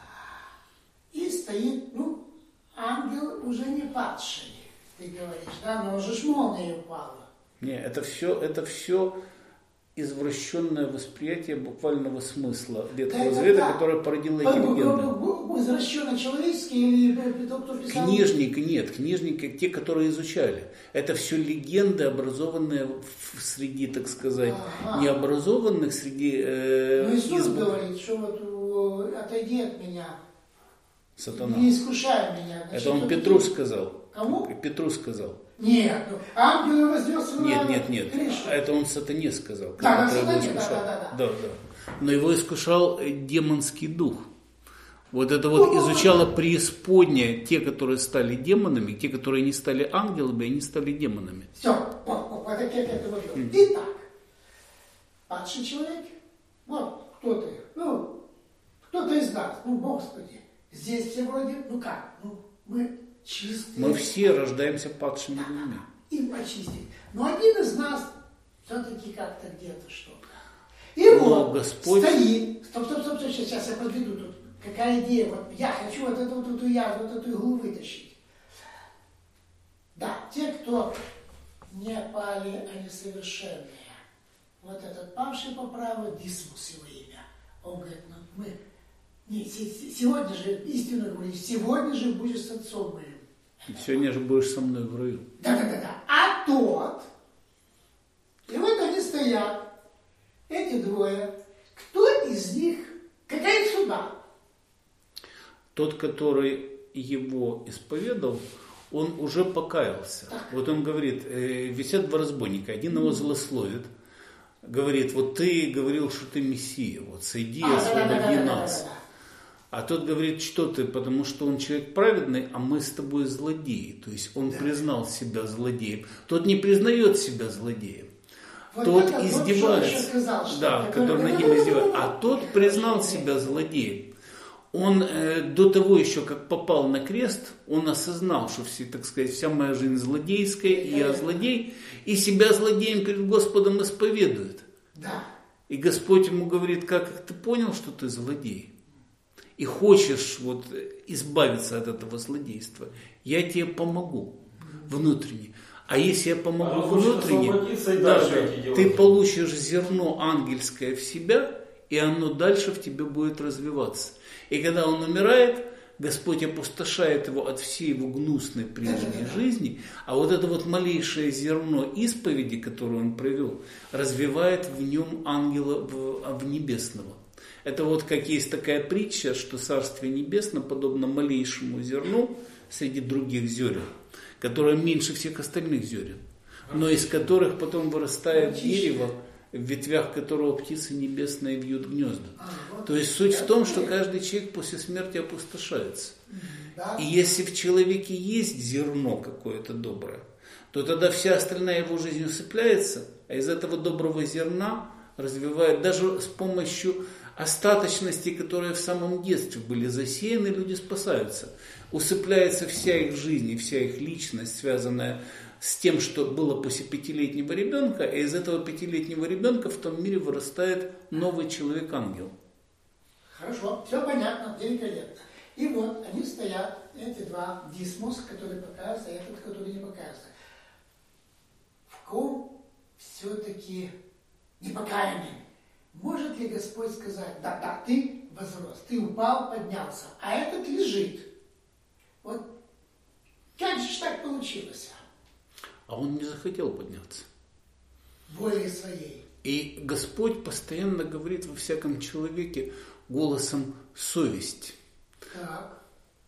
И стоит, ну, ангел уже не падший, ты говоришь, да, но уже ж молния упала. Не, это все, это все извращенное восприятие буквального смысла Ветхого Да, Завета, да. которое породило эти Б- б- легенды. б- б- Возвращенно человеческий или б- тот, кто писал? Книжники нет, книжники те, которые изучали. Это все легенды, образованные в- среди, так сказать, Ага. необразованных, среди э, Ну, Иисус изб- говорит, что вот э, отойди от меня, сатана. не искушай меня. Значит, Это он вот Петру эти- сказал. Кому? Петру сказал. Нет, ну, ангелы вознес Нет, на нет, нет. крышу. Это он сатане сказал. Да, который на его сатане, да, искушал. да, да, Да, да. Но его искушал э, демонский дух. Вот это вот изучало преисподнее, те, которые стали демонами, те, которые не стали ангелами, они стали демонами. Все, вот, вот, вот как я к этому вел. Итак, падший человек, вот кто ты, ну, кто-то из нас, ну, Господи, здесь все вроде, ну как, ну, мы чистые. Мы все рождаемся падшими людьми. И очистить. Но один из нас все-таки как-то где-то что-то. И Но вот Господь- стоит, стоп, стоп, стоп, стоп, сейчас я подведу тут. Какая идея, вот я хочу вот эту, вот эту язву, вот эту иглу вытащить. Да, те, кто не пали, они совершенные. Вот этот павший по праву, Дисмус его имя. Он говорит, ну мы, не, се- се- сегодня же, истинно говорю, сегодня же будешь с отцом моим. Сегодня же будешь со мной в раю. Да-да-да-да. А тот, и вот они стоят, эти двое, кто из них, какая суда? Тот, который его исповедал, он уже покаялся. Вот он говорит, э, висят два разбойника, один его злословит, говорит, вот ты говорил, что ты Мессия, вот сойди, А, освободи да-да-да-да-да-да-да. нас. А тот говорит, что ты, потому что он человек праведный, а мы с тобой злодеи. То есть он признал себя злодеем. Тот не признает себя злодеем. Вот Тот это, вот издевается. что я сказал, что да, который- который над ним издевается. А тот признал себя злодеем. Он э, до того еще, как попал на крест, он осознал, что все, так сказать, вся моя жизнь злодейская, и я злодей, и себя злодеем перед Господом исповедует. Да. И Господь ему говорит, как ты понял, что ты злодей? И хочешь вот избавиться от этого злодейства, я тебе помогу внутренне. А если я помогу А он хочет внутренне, освободиться и да, дальше да, эти дела. ты получишь зерно ангельское в себя, и оно дальше в тебе будет развиваться. И когда он умирает, Господь опустошает его от всей его гнусной прежней жизни, а вот это вот малейшее зерно исповеди, которое он привел, развивает в нем ангела в, в небесного. Это вот как есть такая притча, что Царствие Небесное подобно малейшему зерну среди других зерен, которое меньше всех остальных зерен, но из которых потом вырастает дерево, в ветвях которого птицы небесные вьют гнезда. То есть суть в том, что каждый человек после смерти опустошается. И если в человеке есть зерно какое-то доброе, то тогда вся остальная его жизнь усыпляется, а из этого доброго зерна развивает даже с помощью остаточностей, которые в самом детстве были засеяны, люди спасаются. Усыпляется вся их жизнь и вся их личность, связанная с тем, что было после пятилетнего ребенка, и из этого пятилетнего ребенка в том мире вырастает новый человек-ангел. Хорошо, все понятно, великолепно. И вот они стоят, эти два, дисмос, который показывается, и этот, который не показывается. В ком все-таки непокаянный? Может ли Господь сказать: да, да, ты возрос, ты упал, поднялся, а этот лежит? Вот как же так получилось? А он не захотел подняться. Волей своей. И Господь постоянно говорит во всяком человеке голосом совести. Так.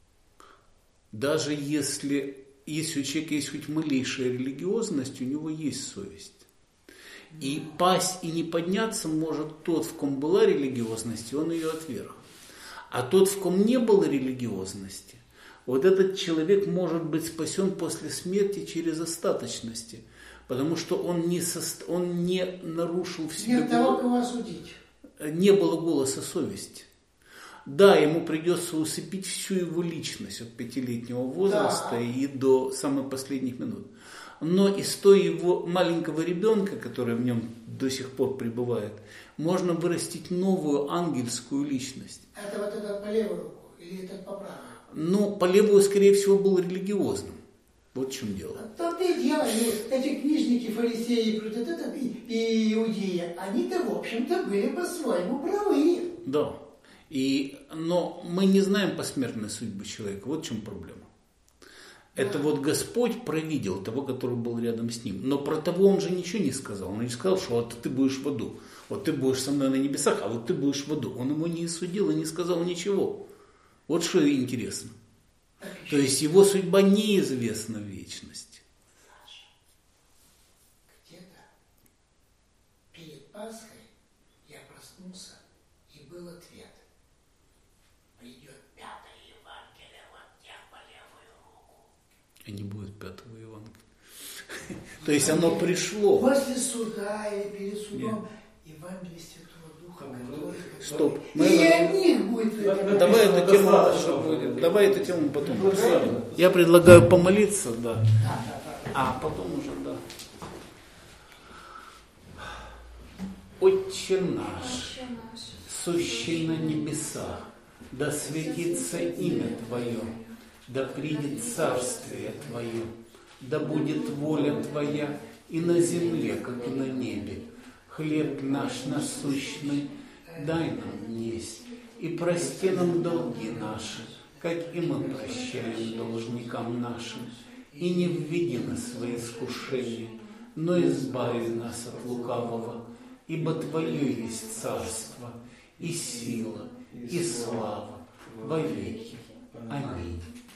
Даже если, если у человека есть хоть малейшая религиозность, у него есть совесть. И пасть и не подняться может тот, в ком была религиозность, и он ее отверг. А тот, в ком не было религиозности, вот этот человек может быть спасен после смерти через остаточности, потому что он не, со... он не нарушил в себе... Нет того, кого осудить. Не было голоса совести. Да, ему придется усыпить всю его личность от пятилетнего возраста да. и до самых последних минут. Но из того его маленького ребенка, который в нем до сих пор пребывает, можно вырастить новую ангельскую личность. Это вот этот по левую руку или этот по правую? Ну, по левую, скорее всего, был религиозным. Вот в чем дело. То-то и дело, эти книжники, фарисеи и иудеи, они-то, в общем-то, были по-своему правы. Да. И, но мы не знаем посмертной судьбы человека. Вот в чем проблема. Это вот Господь провидел того, который был рядом с ним. Но про того он же ничего не сказал. Он не сказал, что вот ты будешь в аду. Вот ты будешь со мной на небесах, а вот ты будешь в аду. Он ему не судил и не сказал ничего. Вот что интересно. То есть его судьба неизвестна в вечности. Саша, где-то перед Пасхой я проснулся, и был ответ. Придет пятое Евангелие, вот я по левую руку. И не будет пятого Евангелия. То есть оно пришло. После суда или перед судом Евангелие Святого Духа, который... Стоп. И о них будет... Давай эту тему, давай эту тему потом. Я предлагаю помолиться, да. А потом уже, да. Отче наш, сущий на небесах, да светится имя Твое, да придет царствие Твое, да будет воля Твоя и на земле, как и на небе. Хлеб наш насущный дай нам есть, и прости нам долги наши, как и мы прощаем должникам нашим. И не введи нас в свои искушения, но избави нас от лукавого, ибо Твое есть царство, и сила, и слава во веки. Аминь.